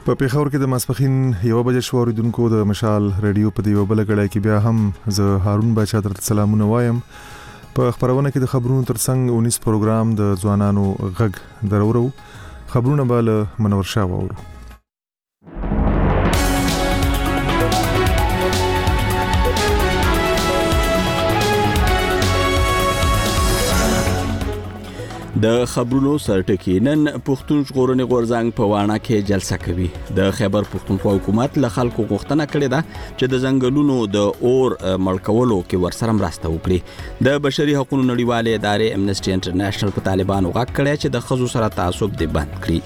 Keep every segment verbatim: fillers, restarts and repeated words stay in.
په پیښور کې د ماسپخین یو بجې شو اوریدونکو د مشال رادیو په دیو بل غړای کې بیا هم زه هارون بچا تر سلامونه وایم. په خبرونه کې د خبرونو ترڅنګ اونیس پروګرام د ځوانانو غږ درورو خبرونه به له منور شاه وورو. د خبرونو سرټکی نن پښتون ژغورنې غورځنګ په واڼه کې جلسه کوي. د خیبر پښتونخوا حکومت له خلکو غوښتنه کړې ده چې د ځنګلونو د اور مړکولو کې ورسره مرسته وکړي. د بشري حقوقو نړیوالې ادارې امنیسټي انټرنیشنل په طالبانو غږ کړی چې د ښځو سره تعصب دې بند کړي.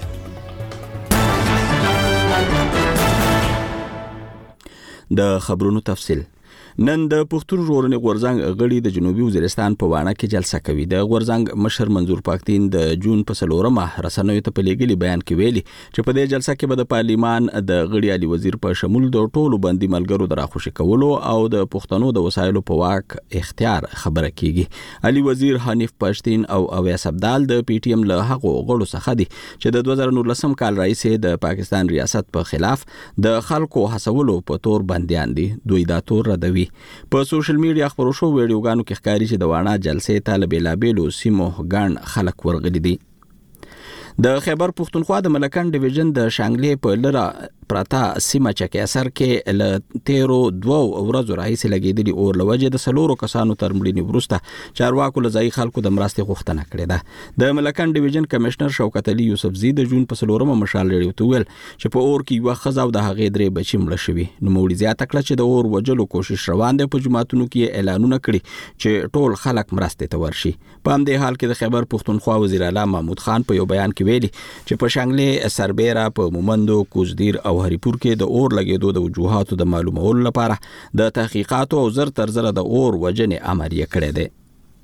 د خبرونو تفصیل. نن د پښتون ژغورنې غورځنګ غړي د جنوبي وزیرستان په واڼه کې جلسه کوي. د غورځنګ مشر منظور پاکدین د جون په څلورمه رسنیو ته په لېږلي بیان کې ویلي چې په دې جلسه کې به د پارلیمان د غړي علي وزیر په شمول د ټولو بندي ملګرو د راخوشي کولو او د پښتنو د وسایلو په واک اختیار خبره کیږي. علي وزیر حنیف پښتین او اویس عبدال د پی ټی ایم له هغو غړو څخه دي چې د دوه زره نولسم کال راهیسې د پاکستان ریاست په خلاف د خلکو هڅولو په تور بنديان دي. دوی دا تور ردوي. په سوشل میډیا خبرو شو ویډیوګانو کې ښکاري چې د واڼه جلسې ته له بیلابیلو سیمو ګڼ خلک ورغلي دي. د خیبر پښتونخوا د ملکن ډیویژن د شانګلې په لره پراته سیمه چکه اثر کې ل تیرو دوو ورځو راهیسې لګیدلی اور لوجه د سلورو کسانو تر مړینې وروسته چارواکو له ځای خلکو د مرستې غوښتنه کړې ده. د ملکن ډیویژن کمشنر شوکت علي یوسفزي د جون په سلورمه مشال لري ویل چې په اور کې یو خزاو د هغې درې بچي مړه شوي. نو موړي زیاته کړه چې د اور وجلو کوشش روان دی. په جماعتونو کې اعلانونه کړي چې ټول خلک مرستې ته ورشي. په همدې حال کې د خیبر پښتونخوا وزیر اعلی محمود خان په یو بیان کې ویلي چې په شانګلې سربېره په مومندو کوزدیر او هریپور کې د اور لګېدو د وجوهاتو د معلومولو لپاره د تحقیقاتو او زر تر زره د اور وجنې عملیه کړې ده.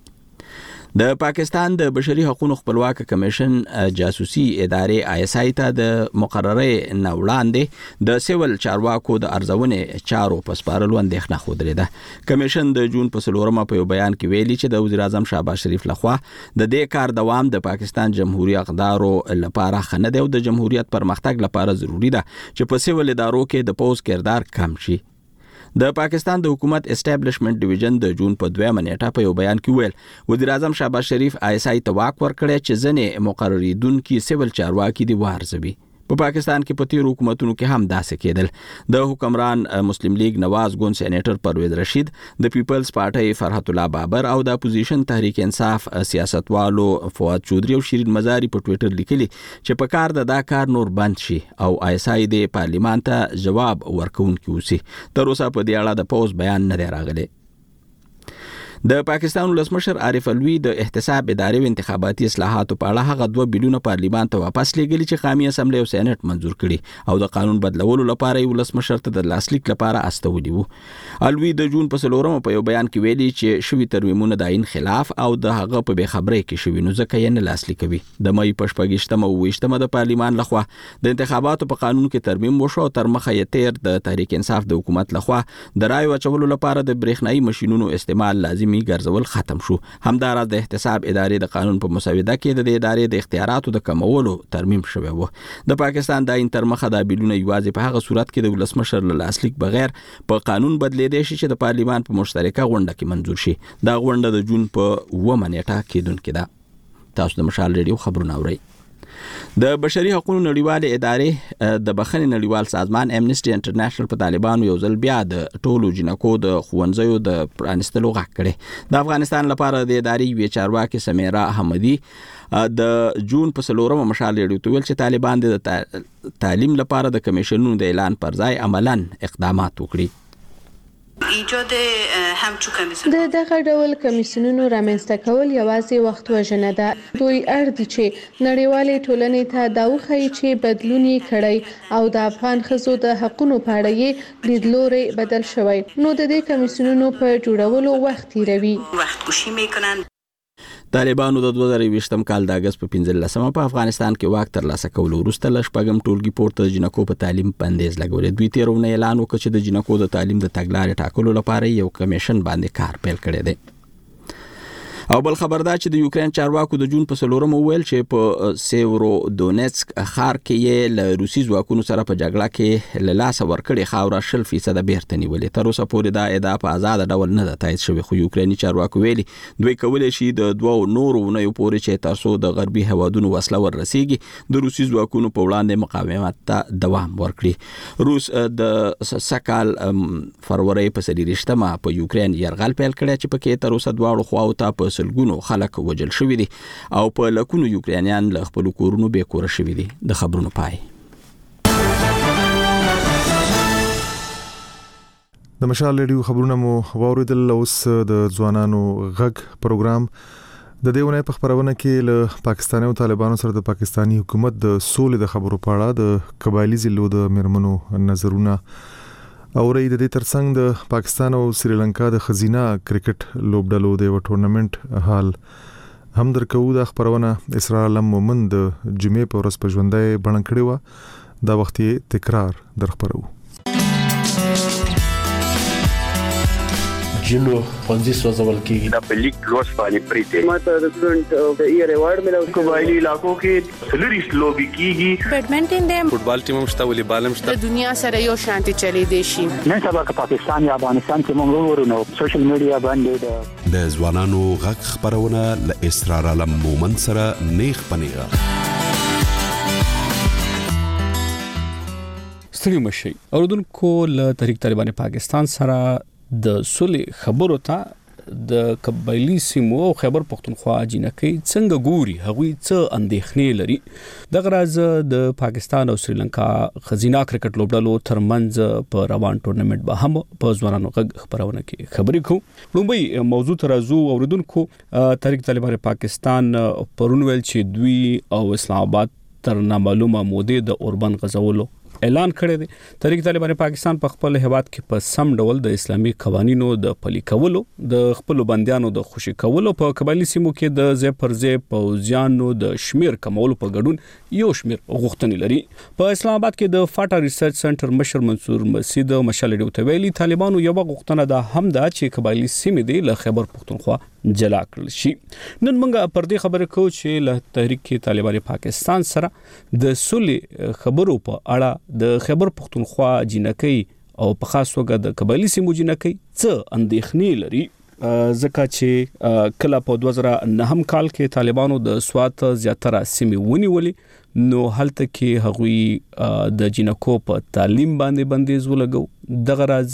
د پاکستان د بشري حقوقو خپلواک کمیشن جاسوسي ادارې آی اس آی ته د مقرره نوړاندې د سیول چارواکو د ارزونې چارو په سپارلو اندېښنه خوده ده. کمیشن د جون په څلورمه په یو بیان کې ویلي چې د وزیر اعظم شهباز شریف لخوا د دې کار دوام د پاکستان جمهوریت اقدارو لپاره خنه دی او د جمهوریت پرمختګ لپاره ضروری ده چې په سیول ادارو کې د پوز کردار کم شي. د پاکستان د حکومت اسټابلیشمنت ډیویژن د جون په دویمه نیټه په یو بیان کې ویل وزیر اعظم شهباز شریف آی اس آی ته واک ورکړی چې ځنې مقرریدونکي سیول چارواکي دي وارزوي. په پاکستان کې په تیرو حکومتونو کې هم داسې کېدل. د حکمران مسلم لیگ نواز ګوند سېنیټر پرویز رشید، د پیپلز پارټي فرحت الله بابر او د اپوزیشن تحریک انصاف سیاستوالو فواد چودري او شیرین مزاری په ټوئیټر لیکلي چې په کار د دا کار نور بند شي او آی اس آی د پارلیمان ته جواب ورکوونکی اوسي. تر اوسه په دې اړه د پوز بیان نه دی راغلی. د پاکستان ولسمشر عارف الوی د احتساب ادارې او انتخاباتي اصلاحاتو په اړه هغه دوه بیلونه پارلیمان ته واپس لېږلي چې قومي اسمبلی او سېنات منزور کړي او د قانون بدلولو لپاره ولسمشر ته د لاسلیک لپاره استولي وو. الوی د جون په څلورمه په یو بیان کې ویلي چې شوي ترمیمونه د عین خلاف او د هغه په بې خبرۍ کې شوي نو ځکه یې نه لاسلیکوي. د مې په شپږیشتمه او اوویشتمه د پارلیمان لخوا د انتخاباتو په قانون کې ترمیم وشو او تر مخه یې تیر د تحریک انصاف د حکومت لخوا د رای اچولو لپاره د برېښنایي ماشینونو استعمال لازم ګرځول ختم شو. همداراز د احتساب ادارې د قانون په مسوده کې د ادارې د اختیاراتو د کمولو ترمیم شوی و. د پاکستان د انتر مخه د بیلونه یوازې په هغه صورت کې د ولسمشر له لاسلیک بغیر په قانون بدلیدای شي چې د پارلیمان په مشترکه غونډه کې منزور شي. دا غونډه د جون په اوومه نیټه کېدونکې ده. تاسو د مشال ریډیو خبرونه اورئ. د بشري حقوقو نړیوالې ادارې د بخښنې نړیوال سازمان امنیسټي انټرنیشنل په طالبانو یو ځل بیا د ټولو جنکو د ښوونځیو د پرانستلو غږ کړی. د افغانستان لپاره د ادارې یوې چارواکې سمیرا احمدي د جون په څلورمه مشال لري ویل چې طالبان د تعلیم لپاره د کمیشنونو د اعلان پر ځای عملاً اقدامات وکړي. ایجاد همچو کمیسیون د دغه ډول کمیسیونونو رامنځته کول یوازې وخت وژنه ده. دوی اړ دي چې نړیوالې ټولنې ته دا وښیي چې بدلون یې کړی او د افغان ښځو د حقونو په اړه یې لیدلوری بدل شوی. نو د دې کمیسیونونو په جوړولو وخت تیروي. وخت کشی میکنن. طالبانو د دوه زره یوویشتم کال د اګست په پنځلسمه په افغانستان کې واک ترلاسه کولو وروسته له شپږم ټولګي پورته د جنکو په تعلیم بندیز لګولې. دوی تېره اونۍ اعلان وکړ چې د جنکو د تعلیم د تګلارې ټاکلو لپاره یو کمیشن باندې کار پیل کړی دی. او بل خبر دا چې د یوکرين چارواکو د جون په څلورم ویل چې په سیورو دونیتسک ښار کې یې له روسي ځواکونو سره په جګړه کې له لاس ورکړې خاوره شل فیصد بیرته نیولې. تر اوسه پورې دا ادعا په آزاد ډول نه ده تایید شوې، خو یوکريني چارواکو ویلي دوی کولی شي د دوه نورو ونیو پورې چې تاسو د غربي هوادونو وسله ورسیږي د روسي ځواکونو په وړاندې مقاومت ته دوام ورکړي. روس د سکال فروری په سلیریشتمه په یوکرين يرغل پیل کړی چې پکې تر اوسه دواړو خواو ته په سلګونو خلک وجل شوي دي او په لکونو یوکرانیان له خپل کورونو بې کوره شوي دي. د خبرونو پای. د مشال ریډیو خبرونه مو واوریدل. اوس د ځوانانو غږ پروګرام د دیونه په خبرونه کې له پاکستاني او طالبانو سره د پاکستانی حکومت د سولې د خبرو په اړه د قبایلی ضلعو د مرمنو نظرونه او ری د دې ترڅنګ د پاکستان او سریلانکا د خزینه کرکټ لوبډلو د ټورنمنت حال هم درکو. د خبرونه اسرار علم مومن د جمعې په ورځ په ژوندۍ بڼه کړې و. دا وخت تکرار درخبرو. جنو پنځه سوځول کېږي دا په لیک لوس باندې پریته ماته د سټوډنټ د ایئر ایوارډ ملو قبایلی علاقو کې سلریس لوبي کیږي. بیډمنټن دې فوټبال ټیم مشته ولې بالم شته د دنیا سره یو شانتي چلی دی شي. نن سبا که پاکستان یا افغانستان کې موږ ورونو سوشل میډیا باندې د ځوانانو غږ خبرونه ل اسرار علم مومن سره نیخ پنیغه ستړي مشي. اوردونکو له تحریک طالبان پاکستان سره د سولې خبرو ته د قبایلی سیمو او خیبر پختونخوا جنکۍ څنګه ګوري، هغوی څه اندېښنې لري. دغه راز د پاکستان او سریلانکا خزینه کرکټ لوبډلو ترمنځ په روان ټورنمنت به هم په ځوانانو غږ خبرونه کې خبرې کوو. لومبۍ موضوع ترازو اوریدونکو تحریک طالبان پاکستان پرون ویل چې دوی او اسلام آباد تر نامعلومه مودې د اوربند غزولو اعلان کړی دی. تحریک طالبان پاکستان په خپل هیواد کې په سم ډول د اسلامي قوانینو د پلي کولو، د خپل بندیانو د خوشي کولو، په قبایلی سیمو کې د ځای پر ځای پوځیانو د شمیر کمولو په ګډون یو شمیر غوښتنې لري. په اسلام آباد کې د فاټا ریسرچ سنټر مشر منصور مسعود مشال ډیو ته ویلي طالبانو یو غوښتنه ده هم دا چې قبایلی سیمې د خیبر پختونخوا جلا کړل شي. نن موږ پر دې خبره کوو چې له تحریک طالبان پاکستان سره د سولې خبرو په اړه د خیبر پختونخوا جنکۍ او په خاص توګه د قبایلی سیمو جنکۍ څه اندېښنې لري. ځکه چې کله په دوه زره نهم کال کې طالبانو د سوات زیاتره سیمې ونیولې نو هلته کې هغوی د جنکو په تعلیم باندې بندیز ولګو. دغه راز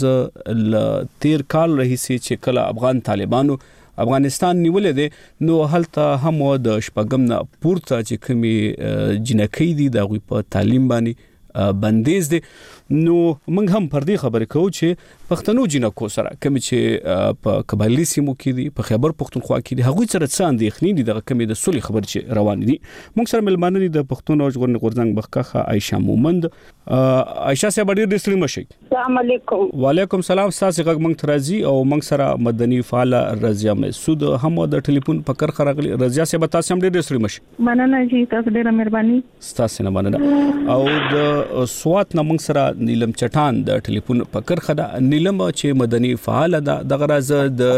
ل تیر کال راهیسې چې کله افغان طالبانو افغانستان نیولې دي نو هلته هم د شپږم نه پورته چې کومې جنکۍ دي د هغوی په تعلیم باندې بندیز دي. نو موږ هم پر دې خبرې کوو چې پښتنو جنکو سره کوم چې په قبایلی سیمو کې دي، په خیبر پختونخوا کې دي، هغوی سره څه اندېښنې دي، دغه کومې د سولې خبرې چې روان دي. موږ سره ملمانه دي د پښتون او ژغورنې غورځنګ بخښه عایشه مومند. عایشه صاحب ډېر ډېر ستړي مشئ. السلام علیکم. وعلیکم سلام. تاسو غږ موږ ته راځي او موږ سره مدني فعال رضیا مسعود هم د ټلیفون په کرخه راغلي. رضیا صاحب تاسو هم ډېر ډېر ستړي مشئ. مننه جی، تاسو ډېره مهرباني. تاسو نه مننه. او د سوات نه موږ سره نیلم چټان د ټلیفون په کرخه ده. نیلم چې مدني فعال ده، دغه راز د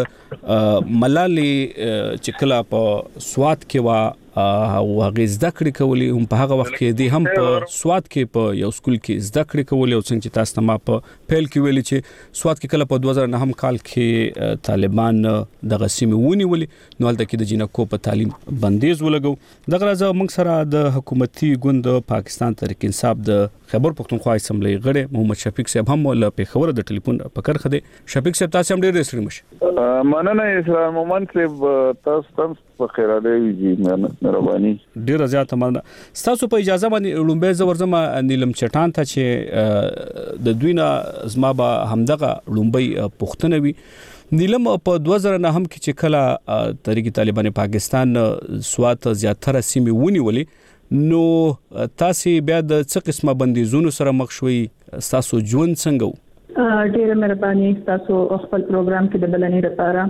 ملالي چې کله په سوات کې وا او هغه زده کړې کولې هم په هغه وخت کې دي هم په سوات کې په یو سکول کې زده کړې کولې او څنګه چې تاسو ما په پیل کې ویلي چې سوات کې کله په دوه زره نهم کال کې طالبان دغه سیمې ونیولې نو هلته کې د جنکو په تعلیم بندیز ولګو. دغه راز موږ سره د حکومتي ګوند پاکستان تحریک انصاف د خیبر پختونخوا اسمبلی غړي محمد شفیق صاحب هم له پیښور د ټلیفون په کرخه دي. شفیق صاحب تاسو هم ډېر ستړي مشئ. مننه اسلام مومن صاحب، تاسو هم په خیر علي جی مهرباني. ډېر زیات مننه. تاسو په اجازه باندې لومبه زورزم نیلم چټان ته چې د دوی نه زما به همدغه لومبه پښتنه وي. نیلم په دوه زره نهم کې چې کله تحریک طالبان پاکستان سوات زیاتره سیمې ونیولې نو تاسو بیا د څه قسمه بندیزونو سره مخ شوي؟ تاسو ژوند څنګه و؟ ډېر مهرباني. تاسو خپل پروګرام کې د بلنې لپاره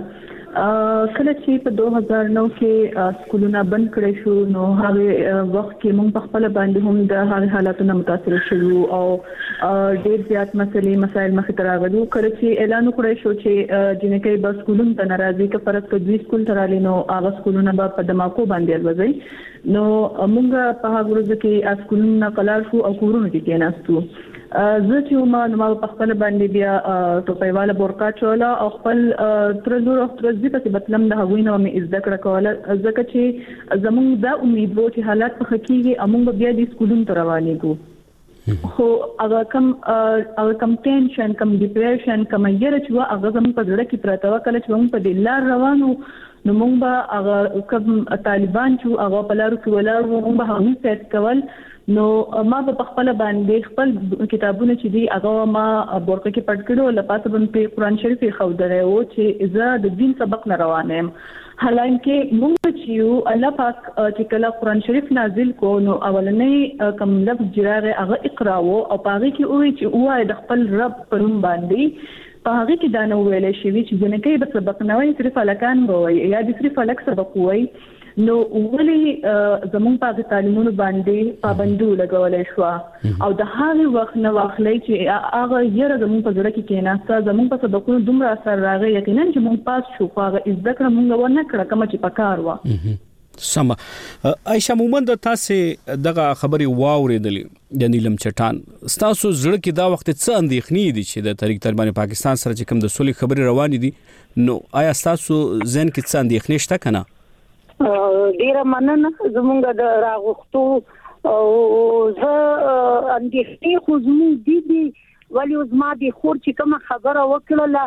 کله چې په دوه هزار نو کې سکولونه بند کړي شو نو هغه وخت کې موږ په خپل باندې هم د هغه حالاتونو متاثر شوو او ډېر زیات مسلې مسایل مخ ته راغلو. کله چې اعلان وکړی شو چې جنکې به سکولونو ته ناراضي که فرض کړي دوی سکول ته رالي نو هغه سکولونه به په دماکو باندې الوځي نو موږ په هغه ورځ کې سکولونه قلار شو او کورونه کې کېناستو. زه چې ما نو په خپل باندې بیا ټوپیواله بورقا چوله او خپل تر لور او تر دې په بتلم د هغوی نو مې زده کړه کوله ځکه چې زموږ دا امید وو چې حالات په حقیقي امونږ بیا د سکولونو ته روانېږو خو هغه کم هغه کم ټینشن کم ډیپریشن کم یره چې هغه زموږ په ځړه کې پراته وکړه چې موږ په دې لار روانو نو موږ به هغه کوم طالبان چې هغه په لارو کې ولاړ وو موږ به هم سیټ کول نو ما په خپل باندې خپل کتابونه چې دی هغه ما بورقه کې پټ کړو لپاره باندې قرآن شریف خو درې او چې زه د دین سبق نه روانم حالانکه موږ چې الله پاک چې کله قرآن شریف نازل کو نو اولنې کوم لفظ جراغه هغه اقرا وو او پاره کې وی چې وای د خپل رب پرم باندې په هغه کې دا نو ویل شي چې جنکې به سبق نه وي صرف الکان وای یا د صرف الک سبق وای نو ولې زموږ په تعلیمونو باندې پابندي لګولای شو او د هغه وخت نو واخلې چې هغه یره زموږ په ځړه کې کېناسته زموږ په سبقونو دومره اثر راغی یقینا چې موږ پاس شو هغه ذکر موږ ونه کړ کوم چې پکار و. سم عائشہ مومند تاسو دغه خبري واوریدلې د نیلم چټان تاسو زړه کې دا وخت څه اندېښنې دي چې د تحریک طالبان پاکستان سره چې کوم د سولې خبري روان دي نو آیا تاسو ځین کې څه اندېښنې شته کنه؟ ډیره مننه زمونږ د راغښتو او زه اندېښنې خو زموږ دي دي ولی اوس ما د خور چې کومه خبره وکړله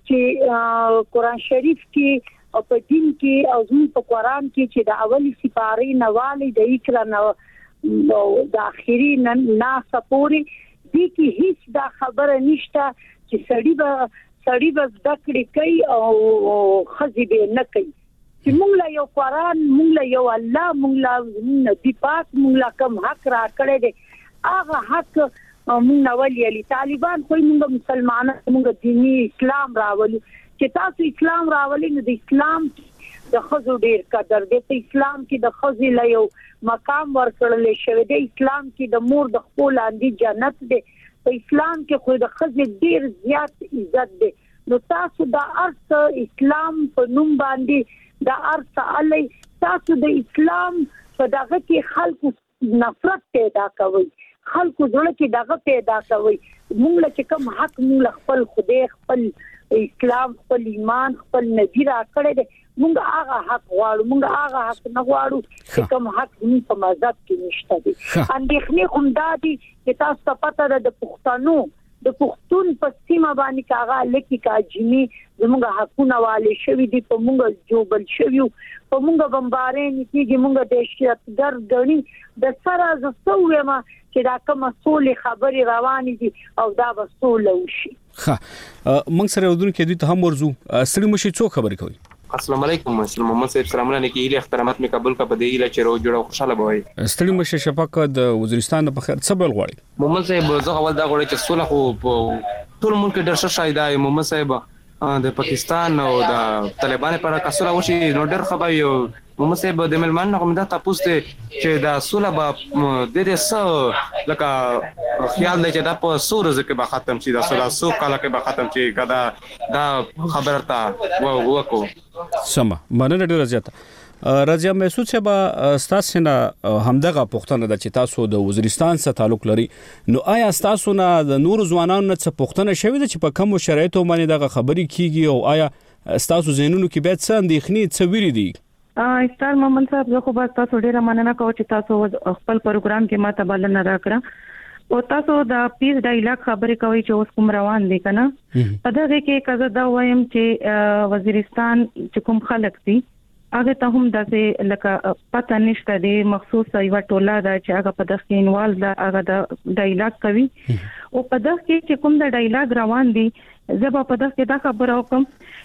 چې قرآن شریف کې او په دین کې او زموږ په قرآن کې چې د اولی سپارې نواله د اکرا نو د اخیری نه سپوري دي کې هیڅ دا خبره نشته چې سړی به سړی به ذکر کوي او خزي به نه کوي چې مونږ لا یو قرآن مونږ لا یو الله مونږ لا نبی پاک مونږ لا کوم حق را کړی دی هغه حق مونږ نه ولې طالبان خو مونږ مسلمانان مونږ دیني اسلام راولو چې تاسو اسلام راولې نو د اسلام د خزو ډیر قدر دی په اسلام کې د خزي لا یو مقام ورکړل شوی دی اسلام کې د مور د خپل اندي جنت دی په اسلام کې خو د خزي ډیر زیات عزت دی نو تاسو د ارث اسلام په نوم باندې دا ارث علی تاسو د اسلام په دغه کې خلکو نفرت پیدا کوي خلکو زړه کې دغه پیدا کوي موږ له کوم حق موږ خپل خدای خپل اسلام خپل ایمان خپل نبی را کړی دی موږ هغه حق غواړو موږ هغه حق نه غواړو چې کوم حق موږ په مذهب کې نشته دي اندېښنې کوم دادي چې تاسو ته پته ده د پښتنو د پښتون په سیمه باندې کاغه لکی کاجمی زموږ حقونه والي شوی دي په موږ جوبل شوی په موږ بمبارې نتیجه موږ د شیعتګر غني د سره زسوې ما چې دا کوم سولې خبري روانې دي او دا به سولې وشي. ها موږ سره ودون کې دوی ته هم ورزو سړي مشي څو خبرې کوي. السلام علیکم اسلام محمد صاحب سلامونه نه کیږي احترامات می قبول کا بده ایله چې رو جوړه خوشاله بوي ستړي مشه شفاق د وزیرستان په خیر څه بل غواړي محمد صاحب زه اول دا غواړم چې صلح خو ټول ملک ډېر ښه شایده محمد صاحب د پاکستان او د طالبانو پر کسره وشي نو ډېر خبري محمد صاحب د ملمان نه کوم دا تاسو ته چې دا صلح به د دې سره لکه خیال دی چې دا په سور ځکه به ختم شي دا صلح سو کاله کې به ختم شي کدا دا خبره تا وکړو سم مننه ډیره زیاته رضیا محسود صاحب تاسو نه همدغه پښتنه د چې تاسو د وزیرستان سره تعلق لري نو آیا تاسو نه د نور ځوانانو څخه پښتنه شوی چې په کوم شرایطو باندې دغه خبري کیږي او آیا تاسو زینونو کې به څه اندېښنې څه ویری دي استاد محمد صاحب زه خو بس تاسو ډیره مننه کوم چې تاسو خپل پروګرام کې ما ته بلنه راکړه او تاسو د پیس ډایلاګ خبرې کوي چې اوس کوم روان دي کنه په دغه کې کزه دا وایم چې وزیرستان چې کوم خلک دي هغه ته هم دغه لکه پته نشته دی مخصوص یو ټوله دا چې هغه په دغه انوال دا هغه د ډایلاګ کوي او په دغه کې چې کوم د ډایلاګ روان دي زه په دغه کې دا خبره وکم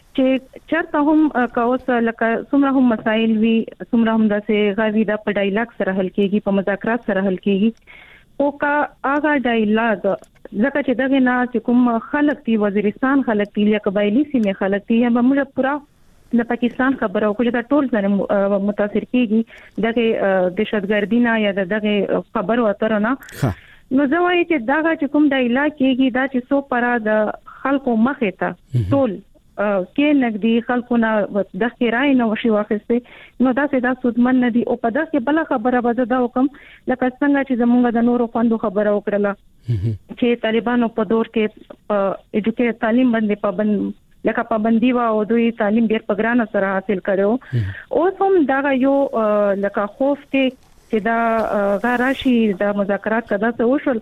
چې چرته هم کاوس لکه څومره هم مسائل وي څومره هم داسې غوي د په ډایلاګ سره حل کیږي په مذاکرات سره حل کیږي او کا هغه ډایلاګ ځکه چې دغه نه چې کوم خلک دی وزیرستان خلک دی یا قبایلی سیمه خلک دی یا موږ پورا د پاکستان خبره او چې دا ټول ځنه متاثر کیږي دغه دهشتګردي نه یا دغه خبر وتر نه نو زه وايم چې دا چې کوم د علاقې دا چې سو پر د خلکو مخه ته ټول کې نګدي خلکو نه د خیرای نه وشي واخسته نو دا څه دا سودمن نه دي او په دغه بل خبره به دا وکم لکه څنګه چې زمونږ د نورو خوندو خبره وکړه چې طالبانو په دور کې اډوکیټ تعلیم باندې پابند لکه پابندي وا او دوی تعلیم ډیر په ګرانه سره حاصل کړو او هم دا یو لکه خوف ته چې دا غراشي د مذاکرات کدا څه وشول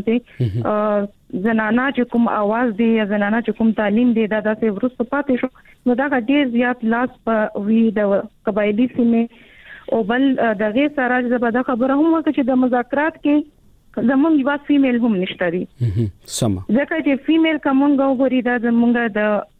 پښانته زنانا چې کوم आवाज دی یا زنانا چې کوم تعلیم دی دا د ورسته پاتې شو نو دا ډیر زیات لاس په وی د قبایلی سیمه او بل دغه سره زبده خبره هم وکړي چې د مذاکرات کې زمونږ یو فیمیل هم نشته دي سم ځکه چې فیمیل کومه غوړي دا زمونږ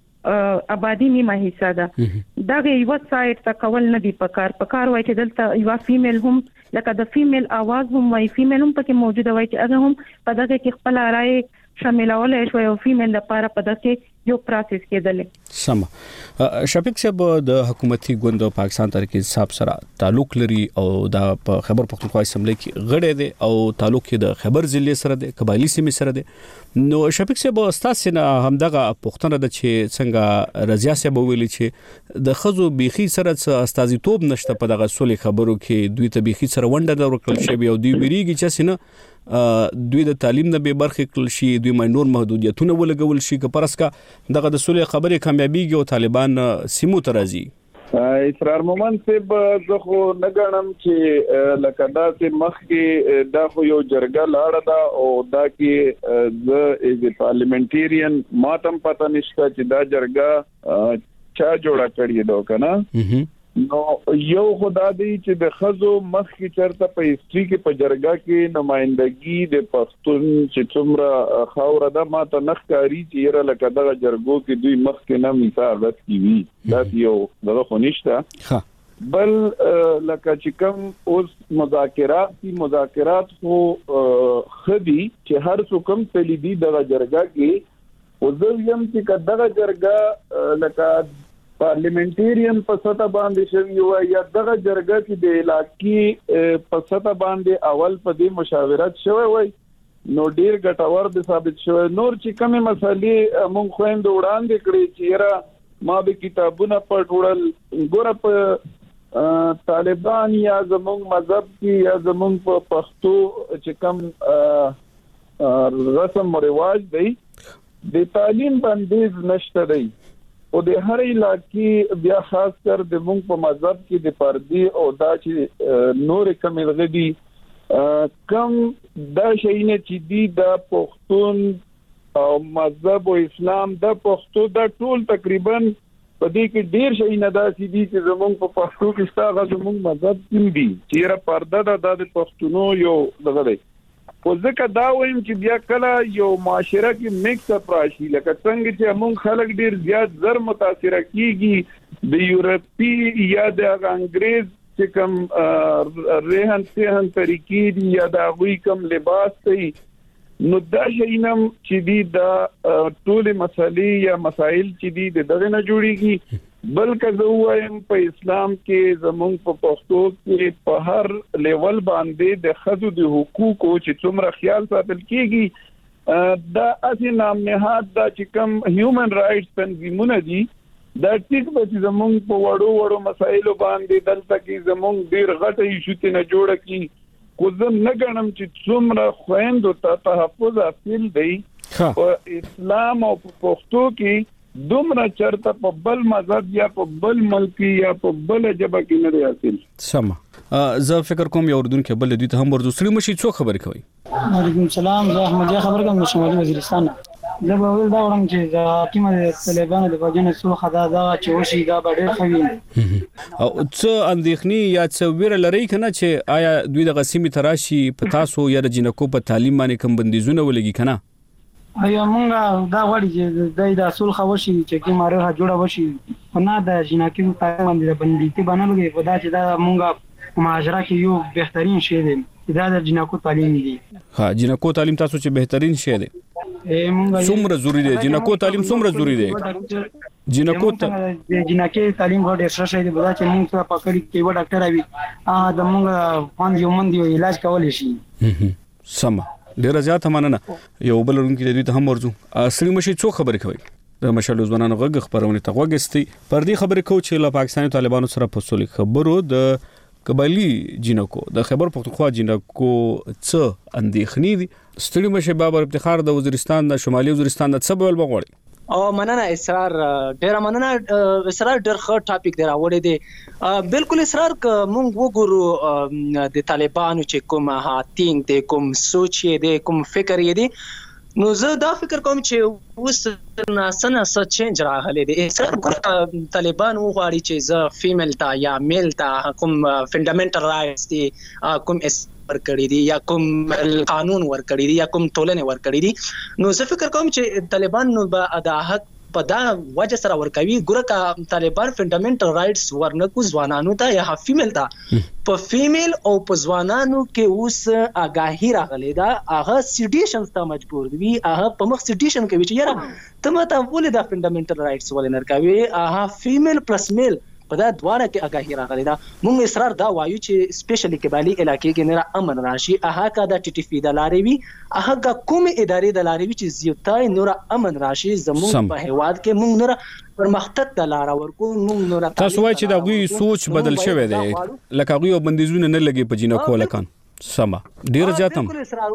د آبادی نیمه حصہ ده دا یو سایت تا کول نه دی پکار پکار وای چې دلته یو فیمیل هم لکه د فیمیل आवाज هم وای فیمیل هم پکې موجوده وای چې هغه هم په دغه کې خپل رائے شاملول شوی او فیمیل لپاره په دغه یو پروسس کېدل سم شفیق صاحب د حکومتي ګوند پاکستان تحریک انصاف سره تعلق لري او د خیبر پختونخوا اسمبلی کې غړی دی او تعلق کې د خیبر ضلع سره دی قبایلی سیمې سره دی نو شفیق صاحب تاسو نه همدغه پښتنه د چې څنګه رضیا صاحب ویلي چې د خزو بيخي سره استازیتوب نشته په دغه سولې خبرو کې دوی ته بيخي سره ونډه د ورکل شي او دوی ویریږي چې سينه دوی د تعلیم نه به برخه کول شي دوی ماینور محدودیتونه ولګول شي که پرسکا دغه د سولې خبرې کامیابیږي او طالبان سیمو ته راځي اسرار مومن صاحب زه خو نه غنم چې لکه دا چې مخ کې دا خو یو جرګه لاړه ده او دا کې زه از پارلیمنټریان ماتم پته نشته چې دا جرګه چا جوړه کړی دا کنه نو یو خدا دی چې د خزو مخ کې چرته په هیستوري کې په جرګه کې نمائندګي د پښتون چې څومره خاور ده ماته نخکاری چې یره لکه دغه جرګو کې دوی مخ کې نه مثال کی وی دا یو دغه خنشته ها بل لکه چې کوم اوس مذاکرات دي مذاکرات خو خدي چې هر څوک کوم تلیدي دغه جرګه کې او زه یم چې دغه جرګه لکه پارلیمنټریان په سطح باندې شوی و یا دغه جرګه کې د علاقې په سطح باندې اول په دې مشاورت شوی وای نو ډیر ګټور دي ثابت شوی نور چې کومه مسالې مونږ خويند وړاندې کړې چې را ما به کتابونه پټ وړل ګوره په طالبان یا زمونږ مذهب کې یا زمونږ په پښتو چې کوم رسم او رواج دی د تعلیم باندې نشته دی او د هر علاقې بیا خاص کر د مونږ په مذهب کې د پردي او دا چې نور کم لغدي کم دا شینه چې دی د پښتون او مذهب او اسلام د پښتو د ټول تقریبا په دې کې ډیر شینه دا چې دی چې زمونږ په پښتو کې ستاسو زمونږ مذهب کې دی چې را پرده د پښتونو یو دغه دی خو ځکه دا وایم چې بیا کله یو معاشره کې میکس اپ راشي لکه څنګه چې موږ خلک ډیر زیات زر متاثر کیږي د یورپی یا د انګریز چې کوم رهن سهن طریقې دي یا د غوي کوم لباس دی نو دا شینم چې دی دا ټول مسالې یا مسائل چې دی دغه نه جوړیږي بلکې زه وایم په اسلام کې زمونږ په پښتو کې په هر لیول باندې د خزو د حقوقو چې څومره خیال ساتل کیږي دا اصلي نام نهاد دا چې کوم هیومن رائټس تنظیمونه دي دا ټیک به چې زمونږ په وړو وړو مسایلو باندې دلته کې زمونږ ډیر غټه ایشوته نه جوړه کی خو زه نه غنم چې څومره خويندو ته تحفظ حاصل دی په اسلام او په پښتو کې دومره چرته په بل مذهب یا په بل ملک یا په بل جبه کې نه حاصل سم زه فکر کوم یو اردن کې بل دوی ته هم ورزو سړي مشي څو خبرې کوي وعلیکم السلام زه احمد خبر کوم شمالي وزیرستان زه به ول دا ورم چې دا کیمه طالبانو د بجنه سو خدا دا چې وشي دا ډېر خوي او څه اندېخني یا څه ویره لري کنه چې آیا دوی د غسیمي تراشي په تاسو یا د جنکو په تعلیم باندې کم بندیزونه ولګي کنه ایا مونږه دا وړي چې دای د اصول خوشي چې کی ماره جوړه وشي نه د جنکو په باندې د بندیتی باندې په دا چې دا مونږه معاشره کې یو بهترین شی دی دا د جنکو تعلیم دی ها جنکو تعلیم تاسو چې بهترین شی دی څومره ضروری دی جنکو تعلیم څومره ضروری دی جنکو ته جنکه تعلیم غوډه سره شي د بدا چې موږ په پکړی کې و ډاکټر اوی ا د موږ باندې یو مند یو علاج کول شي سم ډیر زیات مننه یو بل رونکي د دوی ته هم ورزو اصلي مشي څو خبرې کوي د مشال ځوانانو غږ خبرونه ته وګستي پر دې خبرې کو چې له پاکستاني طالبانو سره په سولې خبرو د قبایلی جنکو د خیبر پختونخوا جنکو څه اندېښنې دي ستړي مشه بابر افتخار د وزیرستان د شمالي وزیرستان د څه بل بغوړي او مننه اسرار ډیر مننه اسرار ډیر ښه ټاپک دی راوړی دی بالکل اسرار ک مونږ وګورو د طالبانو چې کوم هاتینګ د کوم سوچ دی کوم فکر دی نو زه دا فکر کوم چې اوس ناسنه څه چینج راغلی دی طالبان وغواړي چې زه فیمیل تا یا میل تا کوم فنډامنټل رائټس دي کوم اس ورکړي دي یا کوم قانون ورکړي دي یا کوم ټولنه ورکړي دي نو زه فکر کوم چې طالبان نو به د حق په دا وجه سره ورکوي ګوره کا طالبان فنډامنټل رائټس ورنکو ځوانانو ته یا فیمیل ته په فیمیل او په ځوانانو کې اوس آگاهی راغلی دا هغه سیډیشن ته مجبور دي هغه په مخ سیډیشن کوي چې یاره ته ماته ولې دا فنډامنټل رائټس ولې نه کوي هغه فیمیل پلس میل په دا دواړه کې آگاهی راغلی دا موږ اصرار دا وایو چې سپیشلی قبایلی علاقې کې نه امن راشي هغه کا د ټي ټي پی د لارې وي هغه کا کوم ادارې د لارې وي چې زیاتای نور امن راشي زموږ په هیواد کې موږ نور پرمختګ د لار ورکو موږ نور تاسو وایي چې دا غوي سوچ بدل شوی دی لکه غوي بندیزونه نه لګي په جنکو لکان سما ډیر زیاتم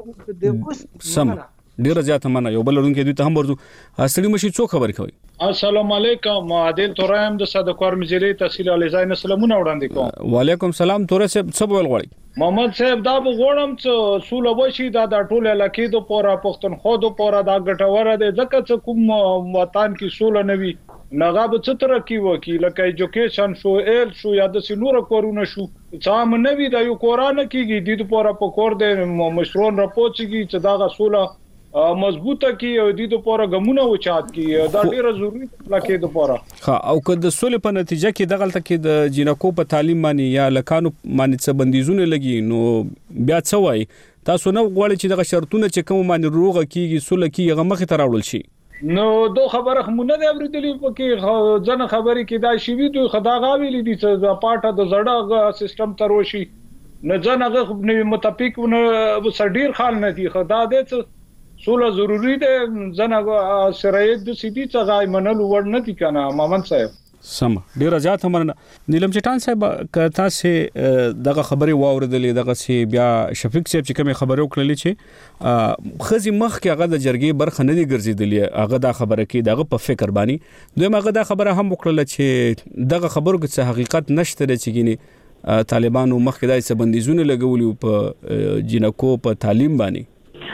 سما ډیر زیات منه یو بل رونکي دوی ته هم ورزو اصلي مشي څو خبر کوي السلام علیکم عادل تورایم د صدق کور مزيري تحصیل الیزاین سلامونه وړاندې کوم وعلیکم سلام تور صاحب څه بول غواړي محمد صاحب دا وګورم چې سول وشي دا د ټوله علاقې د پورا پښتونخوا د پورا دا ګټوره ده ځکه چې کوم وطن کې سول نه وي نغاب څه تر کې وکی لکه ایجوکیشن شو ایل شو یا د سینور کورونه شو څام نه وي د یو قران کېږي د پورا په کور د مشرون راپوچږي چې دا غسوله مضبوطه کی او د دې لپاره غمونه وچات کی دا ډیره ضروری لکه د لپاره ها او که د سولې په نتیجه کې دغلت کې د جنکو په تعلیم باندې یا لکانو باندې څه بندیزونه لګي نو بیا څه وای تاسو نو غواړئ چې دغه شرطونه چې کوم باندې روغه کیږي سولې کې هغه مخې ته راوړل شي نو دوه خبره خمونه دی اوریدلې پکې ځنه خبرې کې دا شی وی دوی خدا غاویلې دي چې د پاټه د زړه سیستم تروشي نه ځنه غو متفق نه سړیر خال نه دي خدا دې سوله ضروری ده ځنه شرایط د سیدی څنګه منلو ور نه دي کنه مامن صاحب سم ډیر زیات مننه نیلم چټان صاحب کته سه دغه خبري واوردلې دغه سه بیا شفیق صاحب چې کوم خبرو کړلې چې خزي مخ کې هغه د جرګې برخه نه دي ګرځیدلې هغه دا خبره کې دغه په فکر باندې دوی هغه دا خبره هم وکړه چې دغه خبرو کې حقیقت نشته چې ګینه طالبانو مخ کې دای څه بندیزونه لګولي په جنکو په تعلیم باندې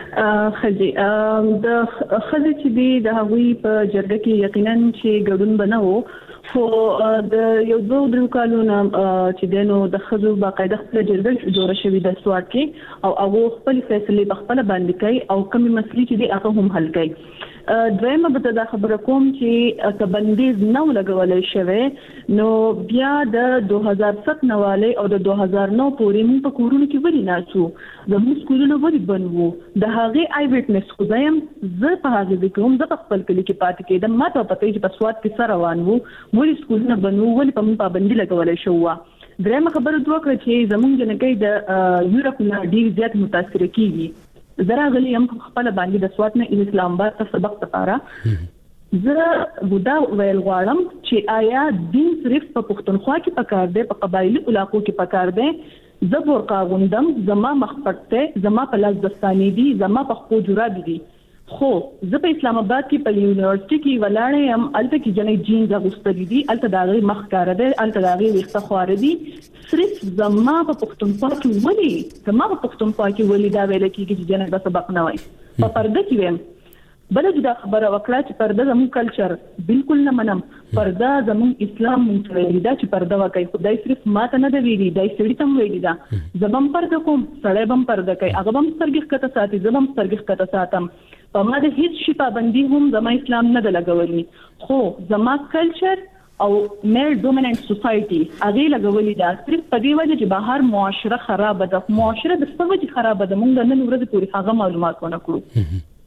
خځې د خځې چې دی د هغوی په جرګه کې یقینا چې ګډون بنو خو د یو دوه درو کالونو چې دنو د خځو باقاعده خپل جرګه جوړه شوې د سواد کې او هغه خپل فیصله په خپل باندې کوي او کومې مسلې چې دی هغه هم حل کوي دویمه به دا خبره کوم چې کبندیز نو لګولای شوی نو بیا د دوه هزار سات نواله او د دوه هزار نو پورې موږ په کورونو کې ولې ناسو زموږ سکولونه ولې بنوو د هغه آی ویټنس خو زم زه په هغه د کوم د خپل کلی کې پات کېدم ما ته پته چې په سواد کې سره روان وو ولې سکولونه بنوو ولې په موږ پابندي لګولای شو درېمه خبره دوه کړ چې زموږ جنکې د یورپ نه ډیر زیات متاثر کیږي زرا غلی هم خپل باندې د سواد نه اسلام آباد ته سبق لپاره زه ودا ویل غواړم چې آیا دین صرف په پښتونخوا کې پکار دی په قبایلی علاقو کې پکار دی زه ورقا غوندم زما مخپټه زما په لاس دستانی دي زما په خو جرابې دي خو زه په اسلام آباد کې په یونیورسيټي کې ولاړې هم الته کې جنې جینز اغوستلې دي الته داغي مخ کار دی الته داغي وخته خوار دي صرف زما په پښتونخوا کې ولي زما په پښتونخوا کې ولي دا ویل کېږي چې جنې د سبق نه وای په پرده کې ویم بل دا خبره وکړه چې پرده زموږ کلچر بالکل نه منم پرده زموږ اسلام مونږ ویلي دا چې پرده وکړي خدای صرف ماته نه دی ویلي دای سړی تم ویلي دا زبم پرده کوم سړی بم پرده کوي هغه بم سترګې کته ساتي زبم سترګې کته ساتم په ما د هیڅ شي پابندي هم زما اسلام نه لګولي خو زما کلچر او میل ډومیننت سوسايټي هغه لګولي دا صرف په دی وجه چې بهر معاشره خراب ده معاشره د څه وجه خراب ده مونږ نن ورځ پوری هغه معلومات ونه کړو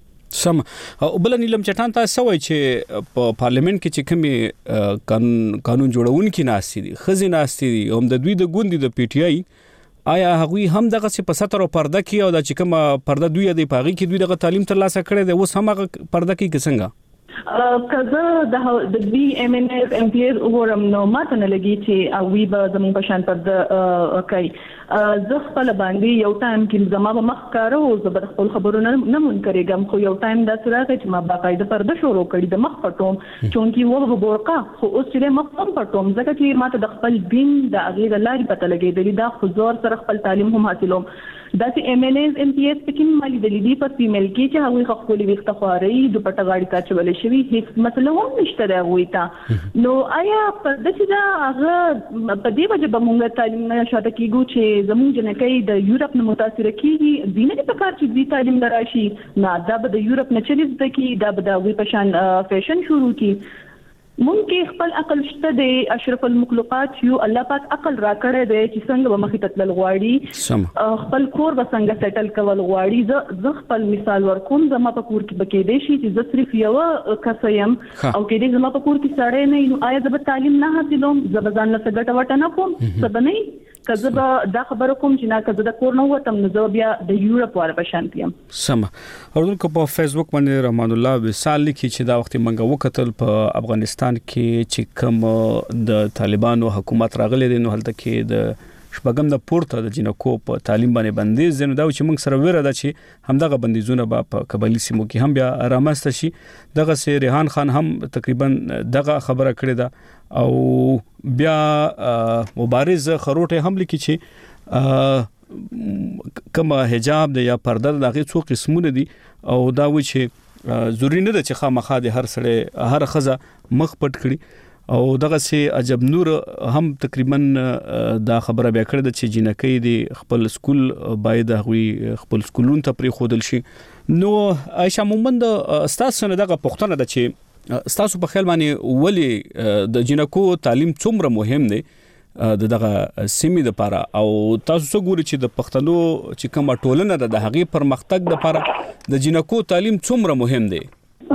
سم او بل نیلم چټان تاسو وایي چې په پارلیمنت کې چې کومي قانون قانون جوړونکي ناشې دي خزینه ناشې دي هم د دوی د ګوندې د پی ټی آی آیا هغوی هم دغه څه په ستر او پرده کې او د چې کومه پرده دوی د پاغي کې دوی دغه تعلیم ترلاسه کړي دی اوس هم هغه پرده کې څنګه کزه د د بي ام ان اس ام پی اس وګورم نو ماته نه لګي چې او وی به زموږ په شان پر د کوي زه خپل باندې یو ټایم کې زما به مخ کارو زه به خپل خبرونه نه مون کوم خو یو ټایم دا سره چې ما باقاعده پرده شروع کړی د مخ پټوم چونکی و بورقه خو اوس چې مخ هم پټوم ځکه چې ماته د خپل دین د اغه د لارې پته لګېدلی دا حضور سره خپل تعلیم هم حاصلوم دا چې ام ان اس ام پی اس پکې مالي د لیدي په فیمیل کې چې هغه خپل وخت خواري د پټ غاړي کا چولې شوی هیڅ مسله هم نشته دا وي تا نو آیا په دې دا هغه په دې وجه به موږ تعلیم نه شاته کیږو چې زموږ جنکې د یورپ نه متاثر کیږي دینه په کار چې دې تعلیم دراشي نه دا به د یورپ نه چلیز د کی دا به د وی په شان فیشن شروع کی مونږ خپل عقل شته د اشرف المخلوقات یو الله پاک عقل را کړی دی چې څنګه به مخې ته تلل غواړي خپل کور به څنګه سیټل کول غواړي زه خپل مثال ورکوم زما په کور کې بکې دی شي چې زه صرف یو کسیم او کې دې زما په کور کې سړی نه نو آیا زه به تعلیم نه حاصلوم زه به ځان له څه وټه نه کوم څه به نه کزه به دا خبره کوم چې نه کزه د کور نه وتم نو زه بیا د یورپ واره په شان تیم سم اردن کو په فیسبوک باندې رحمان الله وصال لیکي چې دا وخت منګه وکتل په افغانستان کې چې کوم د طالبانو حکومت راغلي دي نو هلته کې د شپږم د پورته د جنکو په تعلیم باندې بندیز زنه دا چې موږ سره وره ده چې همدغه بندیزونه په قبایلی سیمو کې هم بیا رامسته شي دغه سي ریحان خان هم تقریبا دغه خبره کړې ده او بیا مبارز خروټه هم لیکي چې کما حجاب د یا پرده دغه څو قسمونه دي او دا و چې ضروري نه ده چې خامخا د هر سړی هر خزه مخ پټ کړي او دغه سي عجب نور هم تقریبا دا خبره بیا کړې ده چې جنکې دی خپل سکول باید غوي خپل سکولون ته پری خودل شي نو عائشہ مومند استاد سره دغه پښتنه ده چې استاد په خیال باندې ولی د جنکو تعلیم څومره مهم دی د دغه سیمې لپاره او تاسو څه ګوري چې د پښتنو چې کومه ټولنه ده د هغې پرمختګ لپاره د جنکو تعلیم څومره مهم دی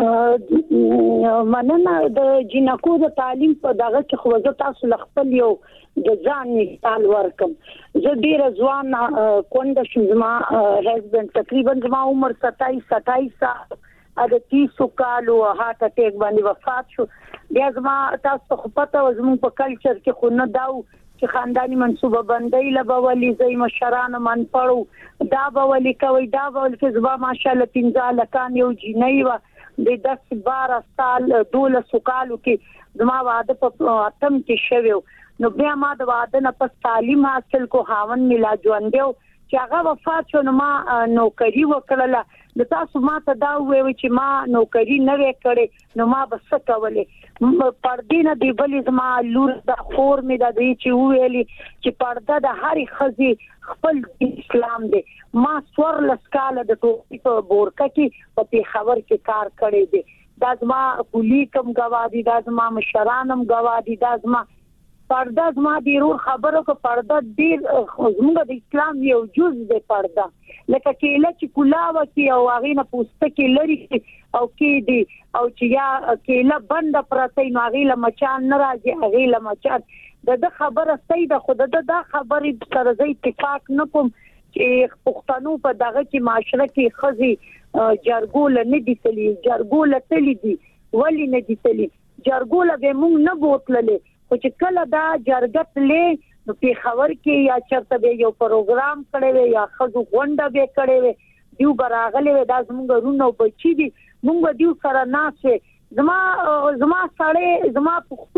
مننه د جنکو د تعلیم په دغه کې خو زه تاسو خپل یو د ځان مثال ورکم زه ډیره ځوان کونډه شوم زما هسبند تقریبا زما عمر ستایس ستایس سال د تیس کالو هارت اٹیک باندې وفات شو بیا زما تاسو خو پته و زموږ په کلچر کې خو نه داو چې خاندانی منصوبه بندۍ لبولي زي مشران من پړو دا بولي کوي دا بولي چې زما ماشاءالله پنځه لکان یو جنۍ و د دس بارہ سال دوله سکالو کې زما واده په اتم کې شوی نو بیا ما د واده نه پس تعلیم حاصل کو هاون ملا ژوندیو چې هغه وفات شو نو ما نوکری وکړله د تاسو ما ته دا وویل چې ما نوکری نه وکړې نو ما بس کولې پردې نه دی بلې زما لور د خور مې د دې چې ویلي چې پرده د هرې ښځې خپل اسلام دی ما سور لسکاله د ټوپی په بورکه کې په پیښور کې کار کړی دی دا زما کلی کم گوادی دا زما مشرانم گوادی دا زما پرده زما دی رور خبرو که پرده ډیر زموږ د اسلام یو جز دی پرده لکه کېله چې کلاوه کې او هغې نه پوستکې لري او کې دی او چې یا کېله بنده پرته نو هغې له مچان نه راځي هغې له مچان د ده خبره صحیح ده خو د ده دا خبرې سره زه اتفاق نه کوم چې پښتنو په دغه کې معاشره کې ښځې جرګوله نه دي تلي جرګوله تلي دي ولې نه دي تلي جرګوله به موږ نه بوتللې خو چې کله دا جرګه تلې نو پیښور کې یا چېرته به یو پروګرام کړی وی یا ښځو غونډه به کړې وی دیو به راغلی وی دا زموږ وروڼه او بچي دي موږ به دیو سره ناست وی زما زما سړی زما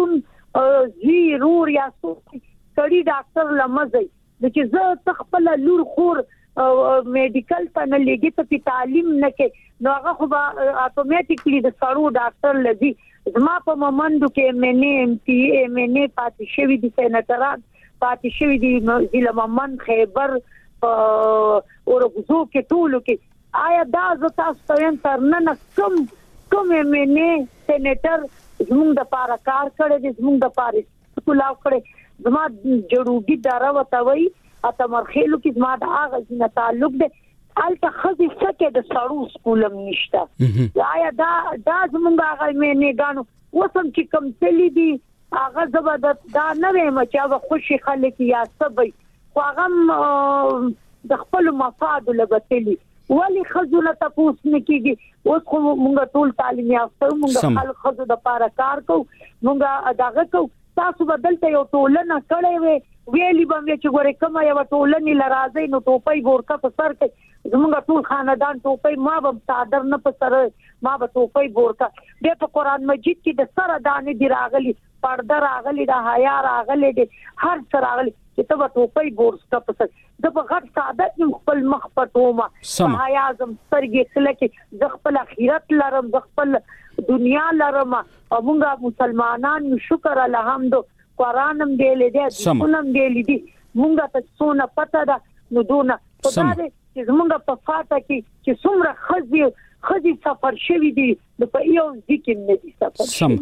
پښتون زوی رور یا څوک سړي ډاکټر لمزئ چې زه ته خپله لور خور میډیکل ته نه لېږي ته پې تعلیم نه کوي نو هغه خو به اتومیټیکلی د سړو ډاکټر لځي زما په مومندو کې ایم ان اے ایم پی اے ایم ان اے پاتې شوي دي سینټران پاتې شوي دي ضلع مومند خیبر اورغزو کې ټولو کې آیا دا زه تاسو ته وایم تر ننه کوم کوم ایم ان اے سینټر زموږ دپاره کار کړی دی زموږ دپاره کلاو کړی زما جړوګي دره ورته وایي اتمرخیلو کې زما د هغه ځینه تعلق دی الته خزي څخه د سړو سکولم نشته آیا دا دا زمونږ هغه مې نه غانو وسم چې کوم تللی دي هغه زبردست دا نه ویم چې هغه خوشي خلک یا سبي خو هغه د خپل مفاد لګتلی ولی خزونه تاسو نه کیږي اوس خو مونږ ټول تعلیم یافته مونږ خلک خزو د پاره کار کو مونږ داغه کو تاسو بدلته یو ټولنه کړې وی ویلی باندې چې ګوره کومه یو ټولنې لرازي نو ټوپۍ ګورکا په سر کې زمونږ ټول خاندان ټوپۍ ما به صادر نه په سر ما به ټوپۍ ګورکا د په قران مجید کې د سره دانې دی راغلي پرده راغلي د حیا راغلي د هر څه راغلي چې ته ټوپۍ ګورستا په سر د په غټ سعادت خپل مخ پټوما حیا زم سرګې سلکه د خپل اخرت لرم د خپل دنیا لرم او موږ مسلمانان شکر الحمد قرانم دی لیدې سنم دی لیدې موږ ته څونه پته ده نو دونه خدای چې موږ په فاته کې چې څومره خزي خزي سفر شوی دی د په یو ځکه نه دي سفر سم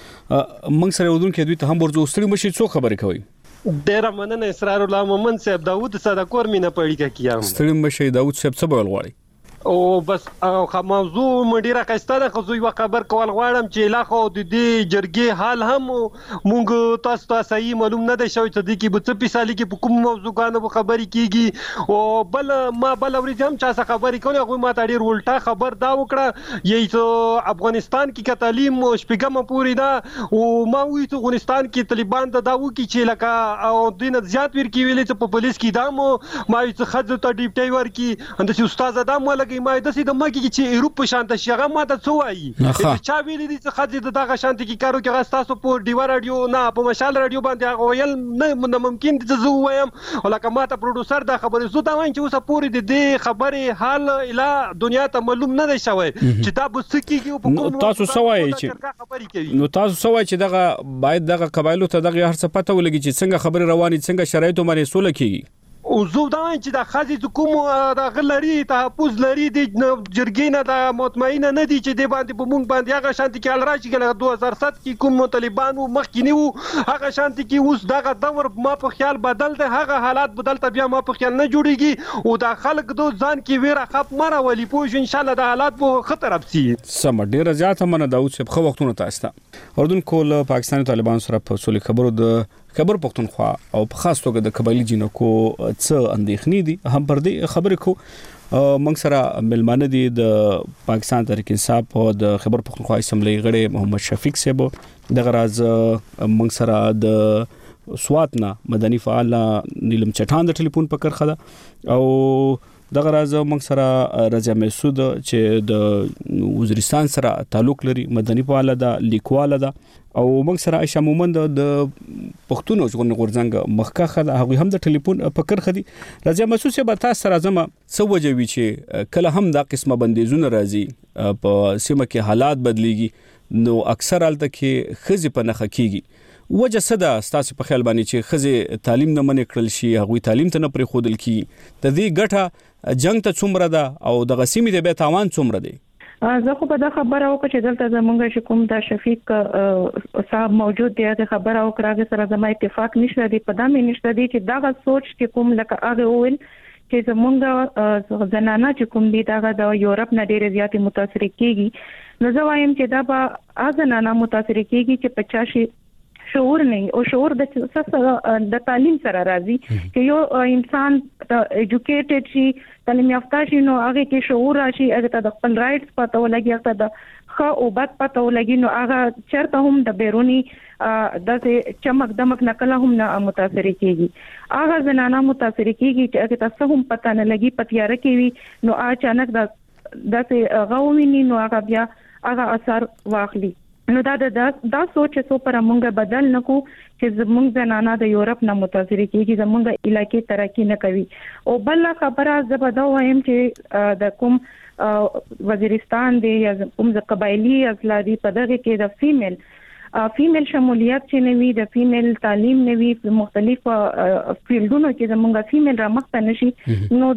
موږ سره ودون کې دوی ته هم ورځو ستړي مشي څو خبرې کوي ډیر مننه اسرار الله مومن صاحب داوود صدقور مینه پړی کیام ستړي مشي داوود صاحب څه بول غواړي او بس خو موضوع مډیره خسته ده خو یو خبر کول غواړم چې لا خو د دې جرګې حال هم مونږ تاسو ته صحیح معلوم نه دی شوی چې د کې په څه پیسالي کې په کوم موضوع باندې خبرې کیږي او بل ما بل ورځ هم چا څه خبرې کوله هغه ما ته ډیر الټا خبر دا وکړه یی افغانستان کې ک تعلیم شپږم پوری دا او ما وی ته افغانستان کې طالبان دا داو کې چې لکه او دین زیات ور کې ویلې چې په پولیس کې دامو ما یې خځه ته ډیپټي ور کې اند چې استاد دامو لګي ما د سې د مګي چې ایروپ شانت شيغه ما ته څو وایي چې چا ویلې دي چې خځه دغه شانت کې کارو کې غستاسو په ډیوا رادیو نه په مشال رادیو باندې هغه ویل نه ممکن دي چې زه وایم ولکه ما ته پروډوسر دا خبره زو دا وایم چې اوسه پوری د دې خبره حال اله دنیا ته معلوم نه دی شوی چې دا بس کېږي په کوم تاسو سوای چې نو تاسو سوای چې دغه باید دغه قبایلو ته دغه هر څه پته ولګي چې څنګه خبره رواني څنګه شرایطو باندې سوله کیږي او زه دا چې د خازي کوم د غلري تحفظ لري د جرګې نه د مطمئن نه دي چې د باندې په مونږ باندې هغه شانتي کې الراشي کې دوه هزار سات کې کوم طالبانو مخکې نیو هغه شانتي کې اوس دغه دور ما په خیال بدل ده هغه حالات بدل ته بیا ما په خیال نه جوړيږي او د خلک دو ځان کې ویره خپ مره ولي پوه ان شاء الله د حالات په خطر ابسي سم ډیر زیات منه داوود صاحب خو وختونه تاسو اردن کول پاکستاني طالبان سره په سولې خبرو د خبر پښتونخوا او په خاص توګه د قبایلی جنکو څه اندېښنې دي هم پر دې خبرې کو موږ سره ملمانه دي د پاکستان تحریک انصاف او د خبر پښتونخوا اسمبلی غړي محمد شفیق صاحب د غراز موږ سره د سواتنا مدني فعال نیلم چټان د ټلیفون په کرخه ده او دغه راز موږ سره رضا مسعود چې د وزیرستان سره تعلق لري مدني فعال ده لیکوال ده او موږ سره عائشہ مومند د پښتون ژغورنې غورځنګ مخکخه ده هغه هم د ټلیفون په کرخه دي رضا مسعود سے بتا سره زما سوجوي چې کله هم دا قسمه بندیزونه راځي په سیمه کې حالات بدليږي نو اکثر حالت کې خزي په نخ کېږي وجه صدا ستاسو په خیال باندې چې خزه تعلیم نه منې کړل شي هغه تعلیم ته نه پرې خودل کی د دې ګټه جنگ ته څومره ده او د غسیمې د به تاوان څومره دی زه خو په دا خبره وکړه چې دلته زمونږ شکوم دا شفیق صاحب موجود دی د خبره وکړه سره زما اتفاق نشته دی په دامه نشته دی چې دا سوچ چې کوم لکه هغه ویل چې زمونږ زنانه چې کوم دی دا د یورپ نه ډېر زیات متاثر کیږي نو زه وایم چې دا به ازنانه متاثر کیږي چې پچاس شعور نه او شعور د د تعلیم سره راځي چې یو انسان ایجوکیټډ شي تعلیم یافته شي نو هغه کې شعور راشي هغه ته د خپل رائټس پته ولګي هغه د خو او بد پته ولګي نو هغه چرته هم د بیرونی د چمک دمک نکله هم نه متاثر کیږي هغه زنانه متاثر کیږي چې هغه تاسو هم پته نه لګي پتیاره کوي نو اچانک د داسې غوویني نو هغه بیا هغه اثر واخلي نو دا دا دا سوچ سو پر موږ بدل نکو چې زموږ زنانه د یورپ نه متاثر کیږي زموږ علاقې ترقی نه کوي او بل خبره زبده وایم چې د کوم وزیرستان دی یا کوم د قبایلی ازلادي په دغه کې د فیمیل فیمیل شمولیت چې نوي د فیمیل تعلیم نوي په مختلفو فیلډونو کې زموږ فیمیل را مخته نشي نو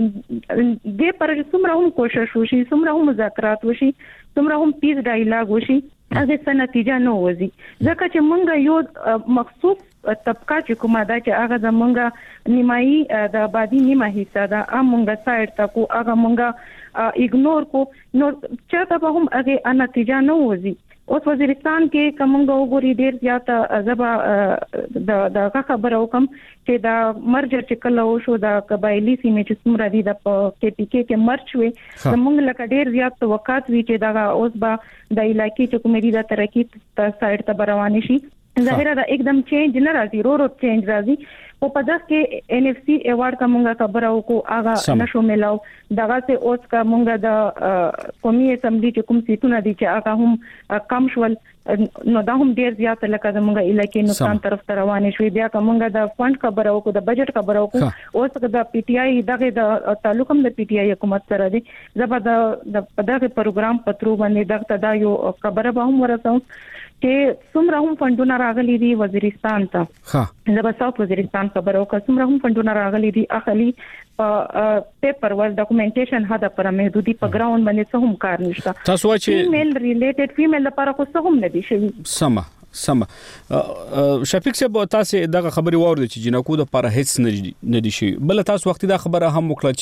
د پر څومره هم کوشش وشي څومره هم مذاکرات وشي څومره هم پیس ډایلاګ وشي هغه څه نتیجه نه وځي ځکه چې مونږ یو مخصوص طبقه چې کومه دا چې هغه زمونږ نیمایي د آبادی نیمه حصہ دا امونږ سایډ تا کو هغه مونږ ایګنور کو نو چاته به هم هغه نتیجه نه وځي. اوس وزیرستان کې کومه وګوري ډیر زیاته زبا د د خبرو کوم چې دا مرجر چې کله وشو د قبایلی سیمې چې څومره دي د کې پی کې کې مرچ وي زمونږ لکه ډیر زیات توقعات وی چې دا اوس به د علاقې چې کومې دي د ترقی ته سایډ ته روانه شي. ظاهره دا एकदम چینج نه راځي، رو رو چینج راځي. او په داس کې ان اف سی ایوارډ کومه خبره وکړو هغه نشو ملاو دغه سه اوس کومه د قومي اسمبلی چې کوم سیټونه دي چې هغه هم کم شول نو دا هم ډیر زیات لکه زموږ علاقې نقصان طرف ته روانې شوې. بیا کومه د فند خبره وکړو د بجټ خبره وکړو اوس د پی ټی آی دغه د تعلق هم د پی ټی آی حکومت سره دی. زبر د دغه پروګرام پترو باندې دغه دا یو خبره به هم ورسوم چې څومره هم فندونه راغلي دي وزیرستان ته. ها زبر ساوث وزیرستان خبره وکړه څومره هم فندونه راغلي دي اخلي پیپر ور ډاکومېنټیشن هدا پر محدودي په ګراوند باندې څه هم کار نشته. تاسو وايي فیمیل ریلیټډ فیمیل لپاره خو څه هم نه دي شوی. سم سم شفیق صاحب تاسو دغه خبري وورد چې جنکو د لپاره هیڅ نه دي شي. بل تاسو وخت دا خبره هم وکړه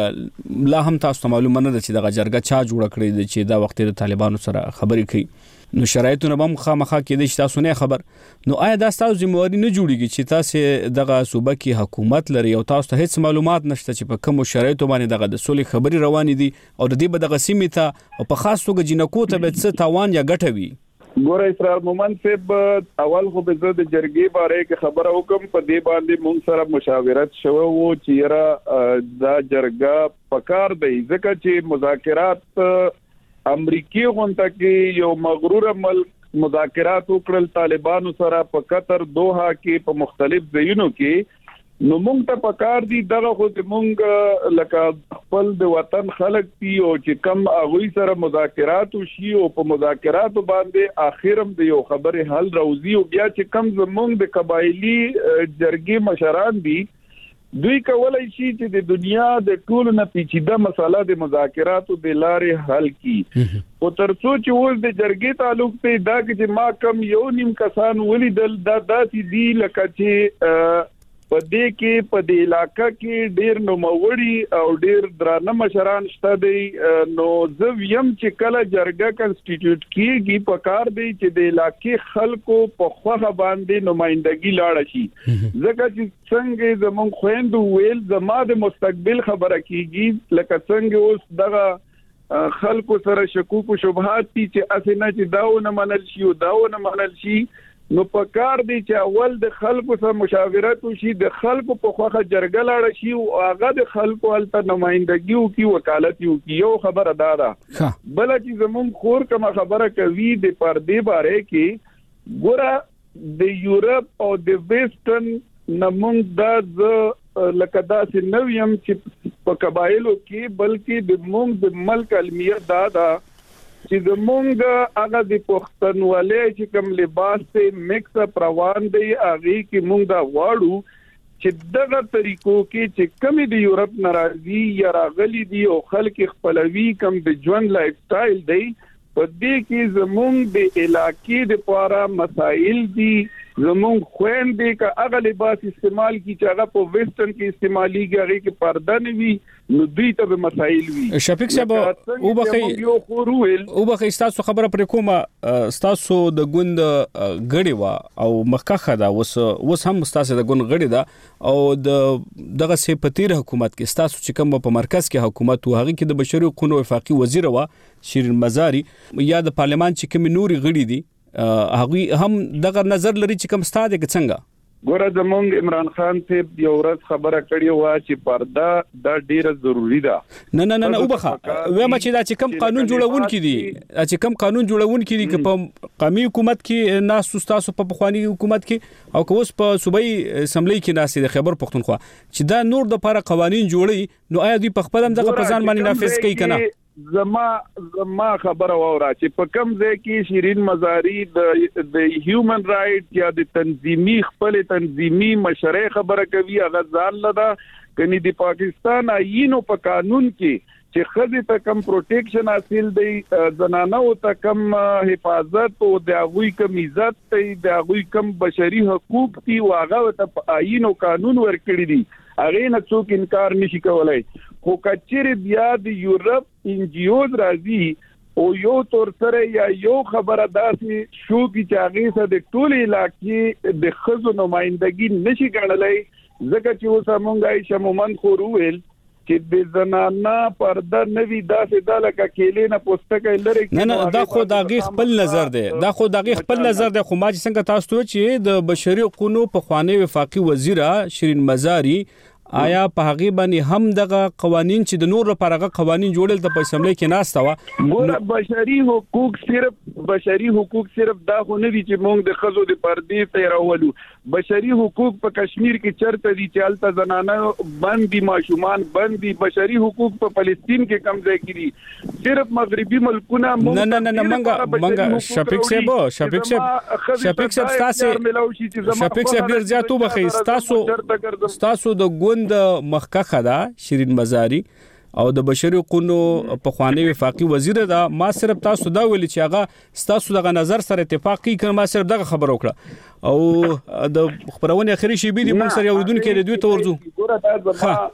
چې لا هم تاسو معلومه نه ده چې دغه جرګه چا جوړ کړی دی چې دا وخت د طالبانو سره خبرې کوي. نو شرایطونه هم خامخا کې د تاسو نه خبر. نو آیا دا تاسو ذمہواری نه جوړیږي چې تاسو دغه صوبه کې حکومت لري او تاسو ته هیڅ معلومات نشته چې په کوم شرایطو باندې دغه د سولې خبري روانې دي او د دې به دغه سیمې ته او په خاص توګه جنکو ته به څه تاوان یا ګټه وي؟ ګوره اسرار مومن صاحب اول خو به زه د جرګې باره کې خبره وکم په دې باندې مونږ سره مشاورت شوه وو چې را دا جرګه پکار دی ځکه چې مذاکرات امریکای غونډه کې یو مغرور ملک مذاکرات وکړل طالبانو سره په قطر دوحه کې په مختلف ځایونو کې. نو موږ ته پکار دي دغه خو موږ لکه خپل د وطن خلک دي او چې کم هغه سره مذاکرات وشي او په مذاکرات باندې اخرم د یو خبره حل راوځي او بیا چې کم زمونږ د قبایلی جرګې مشران دي دوی کولای شي چې د دنیا د ټولو نه پیچیده مسله د مذاکراتو د لارې حل کړي. او ترڅو چې اوس د جرګې تعلق ته دا چې ما کم یو نیم کسان ولیدل دا داسې دي لکه چې په دې کې په دې علاقې کې ډېر نوموړي او ډېر درانه مشران شته دي. نو زه ویم چې کله جرګه کنسټیټیوټ کیږي په کار دی چې د علاقې خلکو په خوخه باندې نمائندګي لاړه شي ځکه چې څنګه زمون خويندو ویل زما د مستقبل خبره کیږي لکه څنګه اوس دغه خلکو سره شکوک او شبهات دي چې اسنه چې داونه منل شي او داونه منل شي. نو په کار دی چې اول د خلکو سره مشاورت وشي د خلکو په خوخه جرګه لاړه شي او هغه د خلکو الته نمائندګي او کی وکالت یو کی یو خبره دادا. بل چې زمون خور کوم خبره کوي د پردې باره کې ګوره د یورپ او د ویسټرن نمون د لکه داسې نویم چې په قبایلو کې بلکې د مونږ د ملک علمیت دادا چې زمونږ هغه د پښتونولۍ چې کوم لباس ته مکس اپ روان دی هغه کې مونږ دا واړو چې دغه طریقو کې چې کمی د یورپ ناراضي یا راغلي دي او خلک خپلوي کم د ژوند لایف سټایل دی په دې کې زمونږ د علاقې د پاره مسائل دي. زمونږ خويندې کا هغه لباس استعمال کی چې هغه په ویسټرن کې استعمالي هغه کې پرده نه وي نو دوی ته به مسائل وي. شفیق صاحب او بخي او بخي تاسو خبره پر کومه تاسو د ګوند غړي وا او مخکخه دا وس وس هم تاسو د ګوند غړي دا او د دغه سپتیر حکومت کې تاسو چې کوم په مرکز کې حکومت و هغه کې د بشري حقوقو وفاقي وزیر وا شیرین مزاری یا د پارلمان چې کوم نوري غړي دي هغه هم دغه نظر لري چې کوم ستاده کې څنګه ګوره زمونږ عمران خان ته یو ورځ خبره کړې و چې پرده دا ډیره ضروری ده. نه نه نه وبخه وایم چې دا چې کوم قانون جوړون کې دي چې کوم قانون جوړون کې دي چې په قومي حکومت کې ناس تاسو په پخوانی حکومت کې او کوس په صوبایي اسمبلی کې ناس د خیبر پختونخوا چې دا نور د لپاره قوانين جوړي نو آیا دوی په خپل هم دغه پرځان باندې نافذ کوي کنه؟ زما زما خبره وره چې په کوم ځای کې شیرین مزاری د د هیومن رائټ یا د تنظیمي خپل تنظیمي مشرع خبره کوي هغه ځان لدا کني د پاکستان آئینو په قانون کې چې خزي ته کم پروټیکشن حاصل دی زنانه او ته کم حفاظت او د هغوی کم عزت دی د هغوی کم بشري حقوق دي او هغه ته آئین او قانون ورکړي دي هغه نه څوک انکار نشي کولای خو کچېر بیا د یورپ ان جی اوز راځي او یو تور سره یا یو خبره داسې شو چې هغه سره د ټول علاقې د خزو نمائندګي نشي ګڼلای ځکه چې اوس موږ یې شمومن خو ویل چې د زنانا پرده نوی داسې د لکه کېلې نه پوسټکې لري نه نه دا خو دغه خپل نظر دی دا خو دغه خپل نظر دی خو ما چې څنګه تاسو ته چې د بشري حقوقو په خوانی وفاقي وزیره شیرین مزاری آیا په هغه باندې هم دغه قوانين چې د نور لپاره هغه قوانين جوړل د اسمبلی کې ناشته و ګوره بشري حقوق صرف بشري حقوق صرف دا خو نه دي چې موږ د خزو د پردې ته راولو بشري حقوق په کشمیر کې چرته دي چې الته زنانه باندې ماشومان باندې بشري حقوق په فلسطین کې کم ځای کې دي صرف مغربي ملکونه نه نه نه منګه منګه شفیق صاحب شفیق صاحب شفیق صاحب تاسو شفیق صاحب ډیر زیاتو بخي تاسو تاسو د ګوند مخکخه دا شیرین مزاری او د بشري حقوقو په خوانی وفاقي وزیر دا ما صرف تاسو دا ویل چې هغه تاسو دغه نظر سره اتفاقی کړ ما صرف دغه خبر وکړه او د خبرونه اخري شی بي دي موږ سره یوډون کې دوی تورځو ګوره دا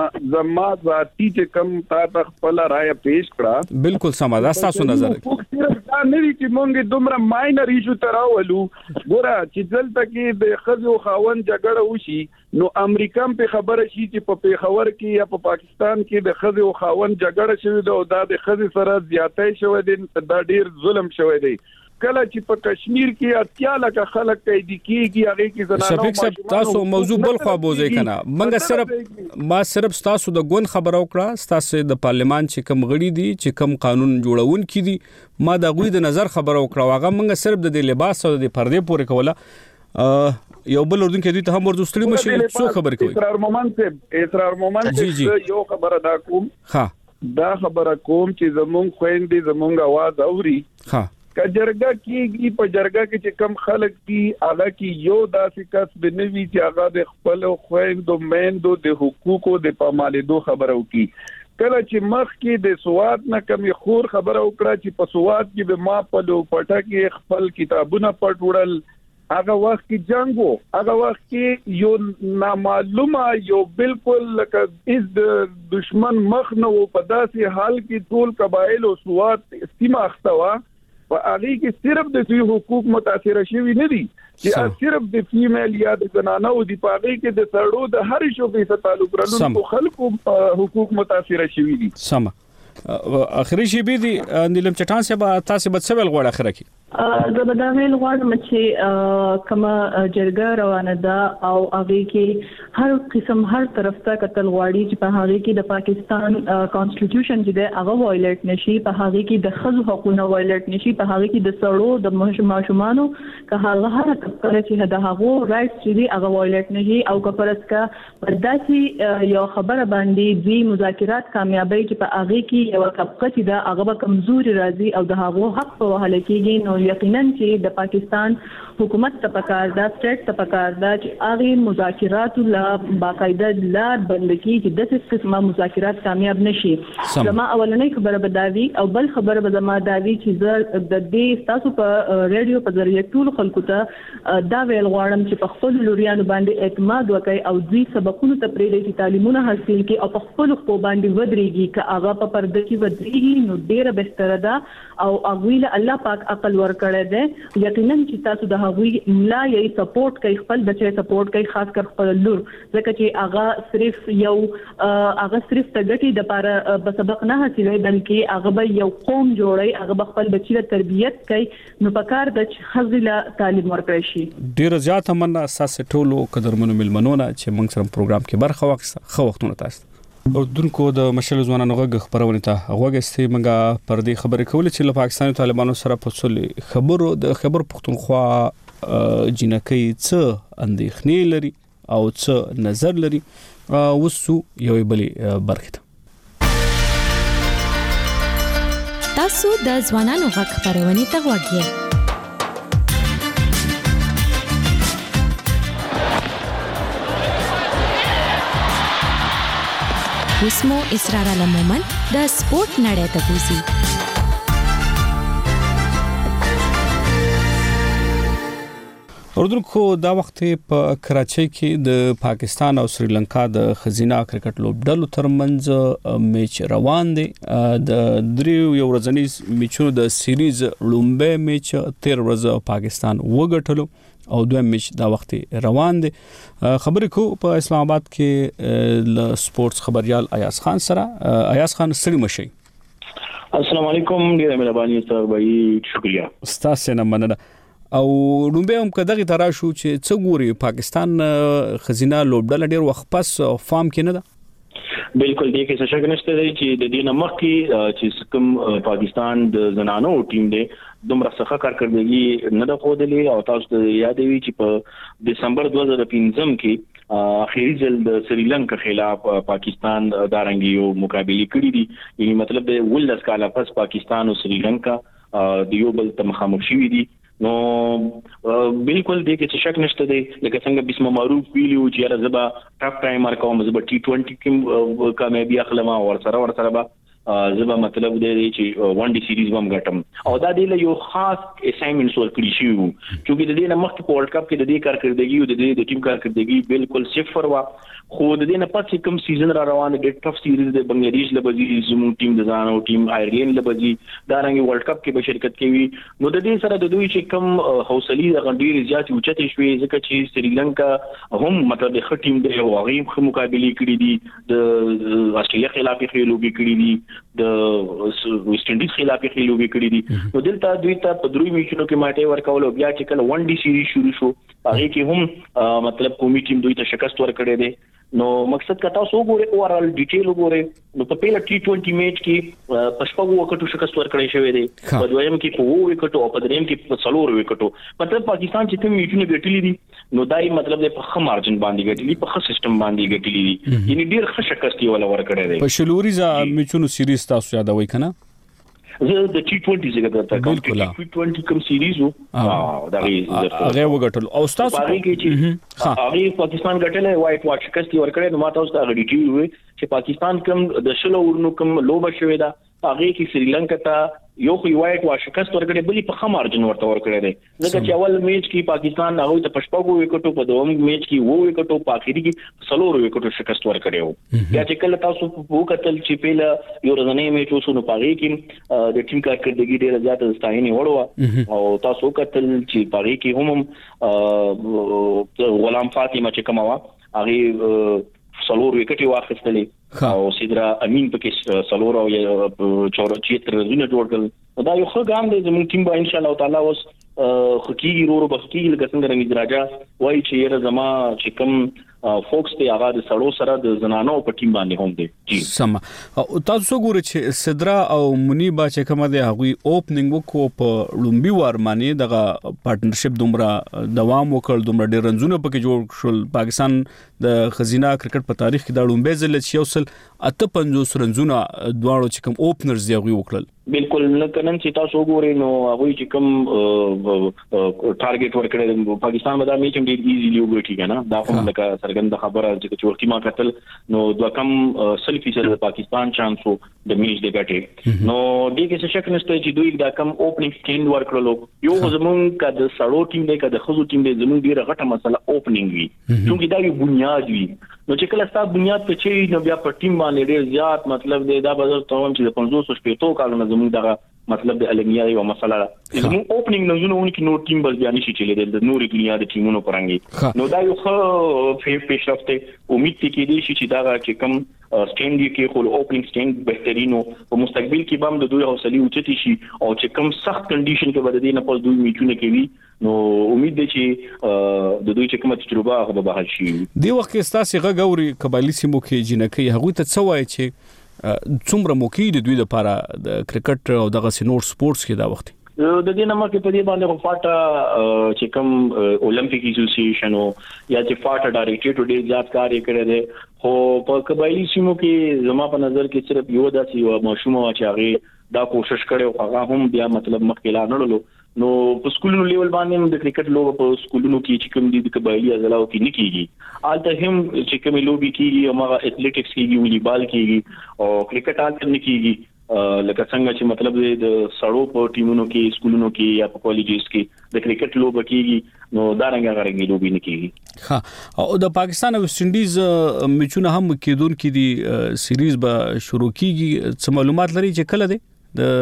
زما ذاتی چې کم تا خپل رائے پیش کړه بالکل سم دا تاسو نظر صرف دا نه دي چې مونږ دومره ماینر ایشو تراولو ګوره چې دلته کې د خزو خاون جګړه وشي نو امریکا په خبره شي چې په پیښور کې یا په پاکستان کې د خزو خاون جګړه شوه دا د خزو سره زیاتې شوه دي دا ډیر ظلم شوه دی کله چې په کشمیر کې اتیا لکه خلک قید کیږي هغه کې زنانه شفیق صاحب تاسو موضوع بل خو بوزي کنه منګه صرف ما صرف تاسو د ګوند خبرو کړه تاسو د پارلمان چې کم غړي دي چې کم قانون جوړون کړي ما د غوی د نظر خبرو کړه هغه منګه صرف د لباس او د پردې پورې کوله یو بل اردن کې دوی ته هم ورزستړي مشي څو خبر کوي اسرار مومن صاحب اسرار مومن یو خبره دا کوم ها دا خبره کوم چې زمونږ خويندې زمونږ आवाज اوري ها کجرګه کیږي په جرګه کې چې کم خلک دي هغه کې یو داسې کس بنوي چې هغه د خپل خويندو میندو د حقوقو د پامالېدو خبرو کوي کله چې مخ کې د سواد نه کمی خور خبره وکړه چې په سواد کې به ما په لو پټه کې خپل کتابونه پټ وړل هغه وخت کې جنگ وو هغه وخت کې یو نامعلومه یو بالکل لکه از د دشمن مخ نه وو په داسې حال کې ټول قبایل او سواد سیمه اختوا په هغه کې صرف د دوی حقوق متاثر شوي نه دي چې صرف د فیمیل یا د زنانه او د پاغي کې د سړو د هر شوبې سره تعلق لرونکو خلکو حقوق متاثر شوي دي سم اخري شي بي دي نیلم چټان سبا تاسو به سوال غوړه اخره کی زه به دا ویل غواړم چې کما جرګه روانه ده او هغه کې هر قسم هر طرف ته قتل غواړي چې په هغه کې د پاکستان کانسټیټیوشن چې ده هغه وایلیټ نشي په هغه کې د خزو حقوقونه وایلیټ نشي په هغه کې د سړو د ماشومانو که هغه هر طبقه چې د هغه رائټس چې دي هغه وایلیټ نشي او کفرس کا پرداسي یو خبره باندې دوی مذاکرات کامیابی چې په هغه کې یو طبقه چې ده هغه کمزوري راځي او د هغه حق په وهله کېږي نو یقینا چې د پاکستان حکومت ته پکار دا سټیټ ته پکار دا چې هغه مذاکرات لا باقاعده لار بندګي چې د څه قسمه مذاکرات کامیاب نشي زما اولنۍ خبره بداوی او بل خبره به زما داوی چې د دې تاسو په رادیو په ذریعہ ټول خلکو ته دا ویل غواړم چې په خپل لوريانو باندې اعتماد وکړي او دوی سبقونو ته پرې دي تعلیمونه حاصل کړي او په خپل خو باندې ودرېږي که هغه په پرده کې ودرېږي نو ډیره بهتره ده او هغه له الله پاک عقل ورکړي ده یقینا چې تاسو د هغوی ملا یې سپورټ کوي خپل بچي سپورټ کوي خاص کر خپل لور ځکه چې هغه صرف یو هغه صرف تګټي د لپاره په سبق نه حاصلوي بلکې هغه به یو قوم جوړي هغه خپل بچي له تربيت کوي نو پکار د خزله تعلیم ورکړي شي ډیر زیات مننه اساس ټولو قدرمنو ملمنونه چې موږ سره پروګرام کې برخه واخیسته خو وختونه تاسو او دونکو د مشل ځوانانو غږ خبرونه ته غوږستې منګه پر دې خبرې کولې چې له پاکستاني طالبانو سره په څول خبرو د خبر پښتونخوا جنکې څه اندېښنې لري او څه نظر لري وسو یو بلې برخه تاسو د ځوانانو غږ خبرونه ته غوږی وسمو اسرار علم مومن د سپورت نړۍ ته بوزي. اردوونکو دا وخت په کراچۍ کې د پاکستان او سریلانکا د خزینه کرکټ لوبډلو ترمنځ میچ روان دی. د دریو یو ورځنی میچونو د سیریز لومبه میچ تیر ورځ پاکستان وګټلو او دویم میچ دا وخت روان دي. خبرې کو په اسلام آباد کې ل سپورتس خبريال ایاز خان سره. ایاز خان ستړي مشي. السلام علیکم، ډیره مهرباني سره بای، شکریا. ستاسو نه مننه. او لومبه هم کداغه ترا شو چې څو ګوري پاکستان خزینه لوبډل ډیر وخت پس فارم کې نه ده. بالکل دې کې څه شک نشته دی چې د دې نمخ کې چې کوم پاکستان د زنانو ټیم دی دومره څخه کارکړدګي نه د خودلې او تاسو ته یادوي چې په دسمبر دوه هزار پنځم کې اخیری ځل د سریلانکا خلاف پاکستان دارنګي یو مقابله کړې دي. یعنی مطلب د ولس کاله پس پاکستان او سریلانکا د یو بل ته مخامخ شوي دي. نو بالکل دې کې څه شک نشته دی، لکه څنګه بسم معروف ویلو چې یاره زبا ټاپ ټایمر کوم، زبا ټي ټوئنټي کې کامیابی اخلم او ورسره ورسره به زبا مطلب دی چې ون ډي سیریز هم ګټم او دا دی له یو خاص اساینمنټ ور کړی شو چې د دې نه مخکې په ورلد کپ کې د دې کارکړدګي او د دې د ټیم کارکړدګي بالکل صفر وا. خو د دې نه پاتې کوم سیزن را روان دی ټف سیریز د بنگلاديش لبزي زموږ ټیم د ځانو ټیم آیرلینډ لبزي دا رنګ ورلد کپ کې به شرکت کوي. نو د دې سره د دوی چې کوم حوصله د غنډیر زیات اوچته شوې ځکه چې سریلانکا هم مطلب د خ ټیم دی او هغه هم مقابله کړې دي، د استرالیا خلاف یې لوبي کړې دي، د ویسټ انډیز خلاف یې لوبي کړې دي. نو دلته دوی ته په دروي میچونو کې ماټي ورکول او بیا چې کله ون ډي سیریز شروع شو هغه کې هم مطلب کومي ټیم دوی ته شکست ورکړې دي. نو مقصد کتا سو ګوره اورال ډیټیل وګوره نو په پیله ټي ټوئنټي میچ کې پښپغو وکټو شکست ورکړی شوی دی، په دویم کې په وو وکټو او په دریم کې په څلور وکټو. مطلب پاکستان چې کوم میچونه ګټلې دي نو دای مطلب د په خ مارجن باندې ګټلې، په خ سیستم باندې ګټلې دي، یعنی ډیر ښه شکست یې ولا ورکړی دی. په شلوري ځا میچونو سیریز تاسو یادوي کنه زه د ټي ټوئنټي څخه درته کوم ټي ټوئنټي کوم سیریز وو دا هغه وګټل او تاسو هغه کې چې هغه پاکستان ګټلې وایټ واټ شکست ورکړې. نو ماته اوس دا غړي وي چې پاکستان کوم د شلو ورنو کوم لوبه شوې ده هغه کې سریلانکا ته یو خو وایټ واټ شکست ورکړې، بلې په خمار جن ورته ورکړې ده ځکه چې اول میچ کې پاکستان هغه ته پښپغو وکټو، په دوم میچ کې وو وکټو، په اخیری کې څلور وکټو شکست ورکړې وو. بیا چې کله تاسو په وکټل چې پیله یو ورځنی میچ وسونو پاره کې د ټیم کارکړدګي ډیره زیاته ستاینه وړو او تاسو وکټل چې پاره کې هم غلام فاطمه چې کومه هغه څلور وکټي واخیستلې او سیدرا امین پکې څلور او چورچیتر زونه جوړ کړل. دا یو ښه ګام دی زموږ ټیم به ان شاء الله تعالی اوس خکیږي ورو بخکیږي لکه څنګه رنګ راجا وایي چې یره زما چې کوم فوکس ته هغه د سړو سره د زنانو په ټیم باندې هم دی. جی سم. او تاسو ګورئ چې سدرا او منیبا چې کومه دی هغه اوپننګ وکړو په لومبي وار باندې دغه پارټنرشپ دومره دوام وکړ، دومره ډیر رنزونه پکې جوړ شول. پاکستان د خزینه کرکټ په تاریخ کې د لومبي ځل چې یوصل اته پنځوس رنزونه دواړو چې کوم اوپنرز دی هغه وکړل. بالکل لکه نن چې تاسو وګورئ نو هغه چې کوم ټارګټ ورکړل پاکستان باندې میچ هم ډیر ایزیلی وګټي کنه. دا هم لکه څرګنده خبره چې وختي ما کتل نو دوه کم سلفي سره پاکستان چانس وو د میچ دی ګټي. نو دې کې څه شک نشته چې دوی دا کم اوپننګ سټینډ ورکړلو. یو زمونږ کا د سړو ټیم دی کا د خزو ټیم دی زمونږ ډیره غټه مسله اوپننګ وی چې دا یو بنیاد وی. نو چې کله ستاسو بنیاد په چي نو بیا په ټیم باندې ډیر زیات مطلب دی دا به تاسو هم چې د پنځوس شپږ کالو زمونږ دغه مطلب د المیه یو مسله ده. زموږ اوپننګ نه زونه ونکي نو ټیم بس بیان شي چې د نوري دنیا د ټیمونو پرانګي. نو دا یو ښه پیشرفت امید کې دي چې دا چې کوم سټینډ کې خو اوپننګ سټینډ بهترینو په مستقبل کې به هم د دوی حوصله اوچتي شي او چې کوم سخت کنډیشن کې به د نه پس دوی میچونه کوي. نو امید ده چې د دوی چې کومه تجربه هغه به بحال شي. دی وخت کې ستاسو غووري قبایلی سیمو کې جنکې هغه ته څه وایي چې څومره موقع د دوی لپاره د کرکټ او دغه سینور سپورتس کې دا وخت د دې نامه کې په دې باندې فاټا چې کوم اولمپیک اسوسییشن او یا چې فاټا ډایریکټر ډیر زیات کار کړی دی. خو په قبایلی سیمو کې زما په نظر کې صرف یو داسې یو مشومه چې هغه دا کوشش کړي او هغه هم بیا مطلب مخکې لا نړلو نو په سکولونو لیول باندې د کرکټ لوب په سکولونو کې چې کوم دي د قبایلی ازلاو کې نه کیږي آلته هم چې کوم لوبي کیږي او هغه اټلیټکس کیږي والیبال کیږي او کرکټ آلته نه کیږي لکه څنګه چې مطلب د سړو په ټیمونو کې سکولونو کې یا په کالجز کې د کرکټ لوب کیږي نو دا رنګ غرنګي لوبي نه کیږي ها او د پاکستان او ویسټ انډیز میچونه هم کېدون کې دي سیریز به شروع کیږي څه معلومات لري چې کله دي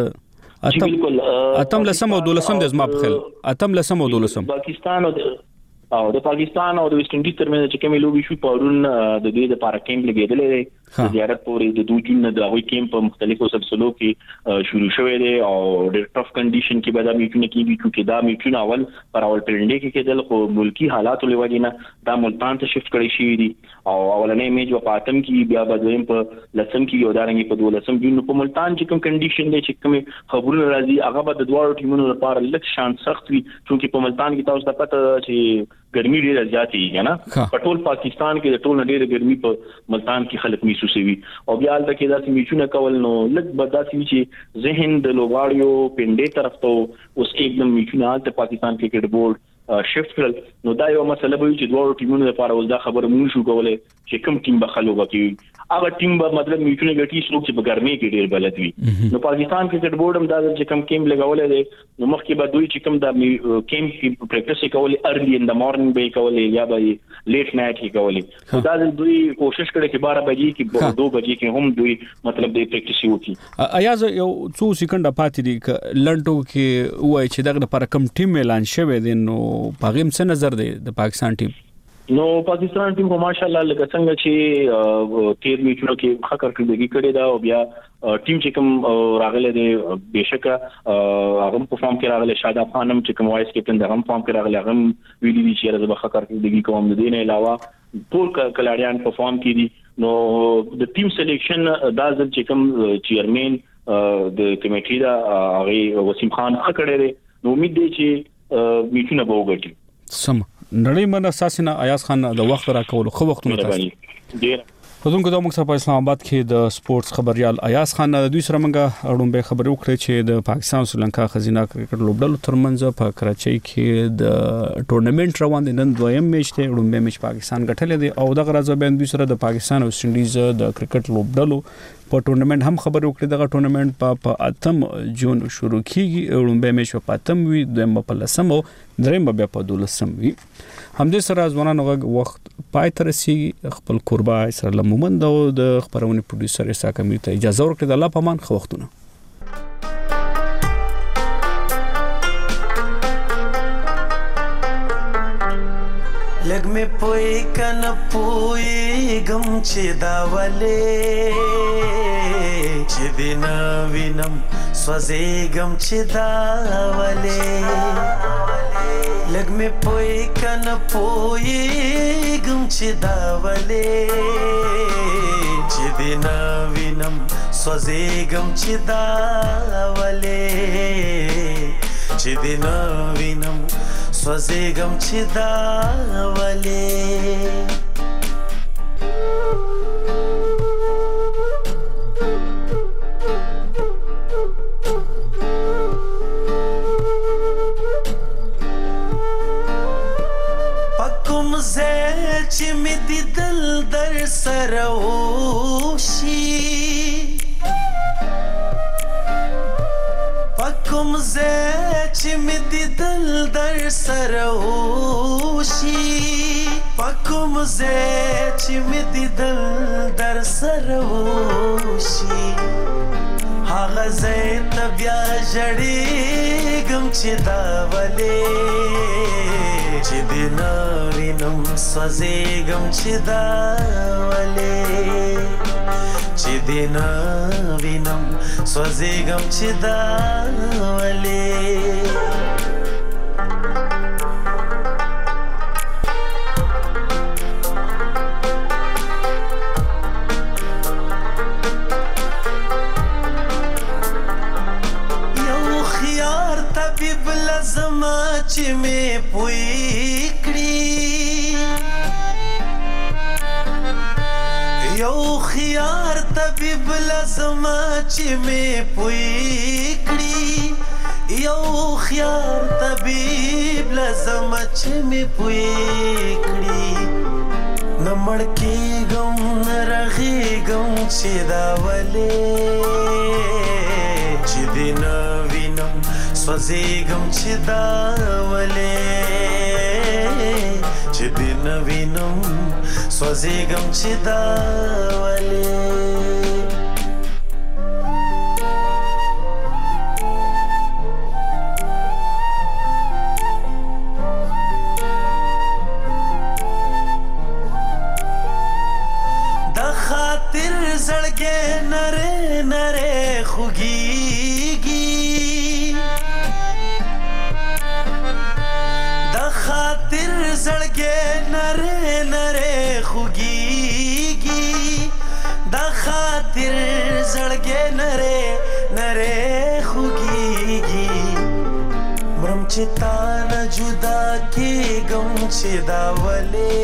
د اتم اتم لسم او دولسم د زما په خل اتم لسم او دولسم پاکستان او د پاکستان او د ویسټ انډیز ترمنځ چې کومې لوبي شو پرون د دې د پارا کیمپ لګیدلې دی زیارت پورې د دوه جون د هغوی کیمپ په مختلفو سلسلو کې شروع شوی دی او ډېر ټف کنډیشن کې به دا میچونه کېږي چې دا میچونه اول پر اول پرنډي کې کېدل خو ملکی حالاتو له وجې نه دا ملتان ته شفت کړی شوی دی او اولنې میچ په اتم کې بیا به دویم په لسم کې یو دارنګ په دولسم جون په ملتان چې کوم کنډیشن دی چې کوم خبرونه راځي هغه به د دواړو ټیمونو لپاره لږ شان سخت وي چې په ملتان کې تاسو ته پته چې ګرمي ډیره زیاتې وي نه په ټول پاکستان کې د ټول ډیره ګرمي په ملتان کې خلک محسوسوي او بیا د کې داسې میچونه کول نو لږ بداسي چې ذهن د لوبغاړیو پنډې طرف ته اوس एकदम میچونه د پاکستان کرکټ بورډ شفت کړل نو دا یو مسله به چې دوه ټیمونو لپاره ول دا خبره مونږ شو کولای چې کوم ټیم به خلوبه کوي هغه ټیم به مطلب میچونه ګټي څوک چې په ګرمۍ کې ډیر بلد وي نو پاکستان کرکټ بورډ هم دا چې کوم کیمپ لګولې دي نو مخکې به دوی چې کوم دا کیمپ کې پریکټس کولې ارلی ان د مارنینګ به کولې یا به لیټ نایټ کې کولې دا دوی کوشش کړي چې بارہ بجې کې دو بجې کې هم دوی مطلب د پریکټس وکړي ایاز یو څو سکند پاتې دي لنډو کې وای چې دغه لپاره کوم ټیم اعلان شوی دی نو پاغیم څه نظر دی د پاکستان ټیم نو پاکستان ټیم په ماشاءالله لکه څنګه چې تیر میچونو کې ښه کارکړدګي کړې ده او بیا ټیم چې کوم راغله دی بهشکه هغه په فارم کې راغله شاداب خانم چې کوم وایس کیپټن د هم فارم کې راغله هغه ویلي دي چې راځه ښه کارکړدګي کوم د دې نه علاوه ټول کلاریان په فارم کې دي نو د ټیم سلیکشن دا ځل چې کوم چیرمن د کمیټې دا هغه وسیم خان اکړه دی نو امید دی چې میچونه به وګټي سم نړۍ من اساسنا ایاز خان د وخت را کول خو وختونه تاسو ډیر خدونکو د مکتب په اسلام آباد کې د سپورتس خبريال ایاز خان د دوی سره منګه اړومبه خبرو کړې چې د پاکستان سریلانکا خزینه کرکټ لوبډلو ترمنځ په کراچۍ کې د ټورنمنت روان دي نن دویم میچ ته اړومبه میچ پاکستان ګټلې دي او د غرض به دوی سره د پاکستان او ویسټ انډیز د کرکټ لوبډلو په ټورنمنت هم خبرو کړې دغه ټورنمنت په اتم جون شروع کیږي اړومبه میچ په اتم وی دویم په لسم او دریم بیا په دولسم وی همدې سره ځوانانو وخت پای تر سي خپل قربا سره لمومند او د خبرونه پروډوسر اسا کمیر ته اجازه ورکړه د الله پامان خو وختونه لګ مې پوي کنه پوي غم چې دا ولې چې دین وینم سوځي غم چې دا ولې لګ مې پوي کنه پوي غم چې دا ولې چې دین وینم سوځي غم چې دا ولې چې دین وینم سوځېږم چې دا ولې په کوم ځای چې مې دیدل در سره وشي کوم ځای چې مې دیدل در سره وشي په کوم ځای چې مې دیدل در سره وشي هغه ځای ته بیا ژړېږم چې دا ولې چې دې نه وینم سوځېږم چې دا ولې چې دې نه وینم سوځېږم چې دا ولې یو خيار طبيب لازم چې مې پوي کړی یو خيار طبيب لازم چې مې پوي کړی یو خيار طبيب لازم چې می پوي کړی نمړ کې ګم رغي ګم چې دا ولې چې دین وینم سوځي ګم چې دا ولې چې دین وینم سوځي ګم چې دا ولې زړګې نره نره خوږيږي د خاطر زړګې نره نره خوږيږي د خاطر زړګې نره نره خوږيږي مرم چې تا نه جدا کېږم چې دا ولې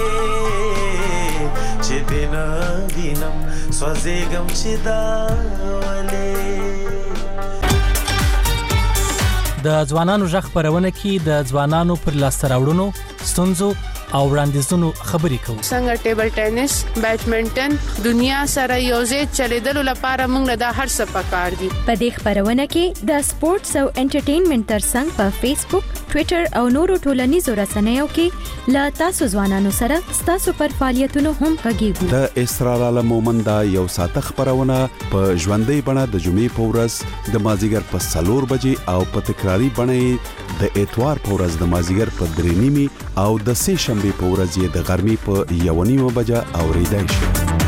چې دین وینم سوځېږم چې دا ولې د ځوانانو غږ خپرونه کې د ځوانانو پر لاسته راوړنو ستونزو او وړاندیزونو خبرې کوو څنګه ټیبل ټینس بیډمنټن دنیا سره یوځای چلیدلو لپاره موږ له هر څه پکار دي په دې خبرونه کې د سپورتس او انټرټینمنټ ترڅنګ په فیسبوک ټوئیټر او نورو ټولنیزو رسنیو کې لا تاسو ځوانانو سره تاسو پر فعالیتونو هم غږیږو د اسرار عالم مومند یو ساعت خبرونه په ژوندۍ بڼه د جمعې په ورځ د مازیګر په څلور بجې او په تکراری بڼه د اتوار په ورځ د مازیګر په درې نیمې او د سه شنبه په ورځ د غرمې په یو نیمه بجه اوریدای شي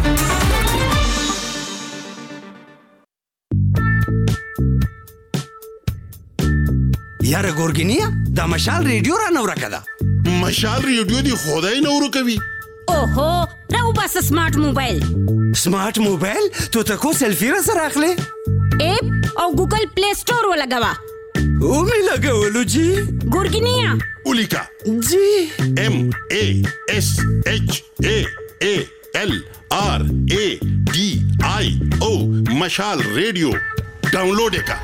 یاره ګورګینیا دا مشال ریډیو را نو راکړه مشال ریډیو دی خدای نو ورکوي اوهو راو بس سمارټ موبایل سمارټ موبایل ته تکو سلفي را سره اخلي اپ او ګوګل پلی سٹور ولګوا او می لګولو جی ګورګینیا اولیکا جی ام ا اس اچ ا ا ال آر ا ډي آی او مشال ریډیو ډاونلوډ کا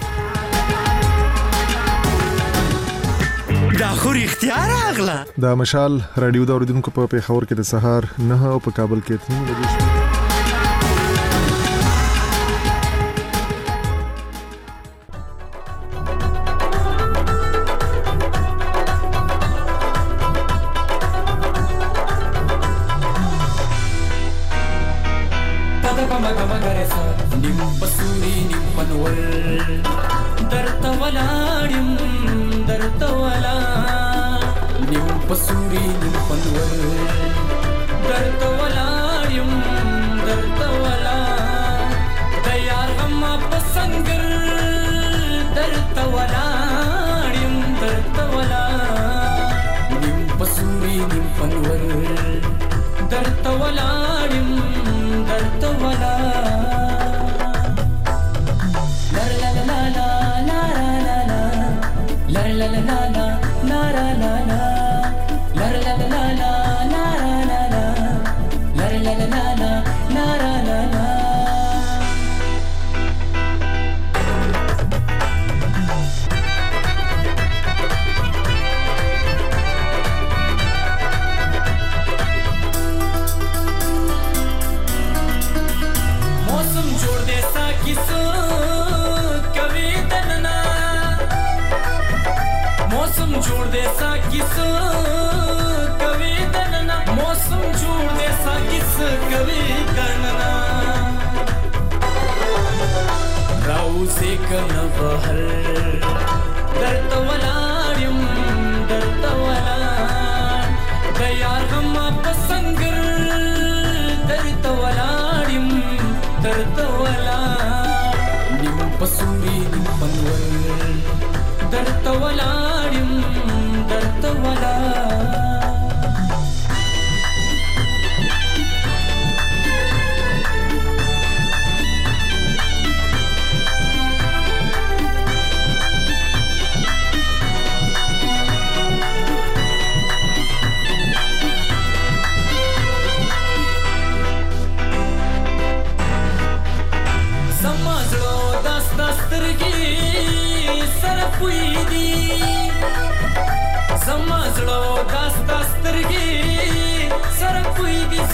دا خو اختیار اغلا دا مشال رادیو دا اوریدونکو په پیښور کې د سهار نه او په کابل کې تنو لګی شو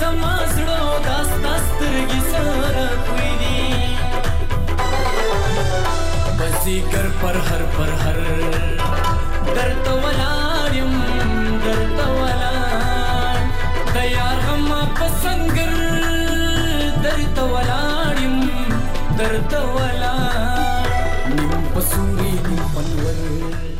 زما زړه داس داسترګي سره کوي دي بزیګر پر هر پر هر درته ولاړم درته ولاړ د یار غم په سنگر درته ولاړم درته ولاړ نیم پسوري نیم پنور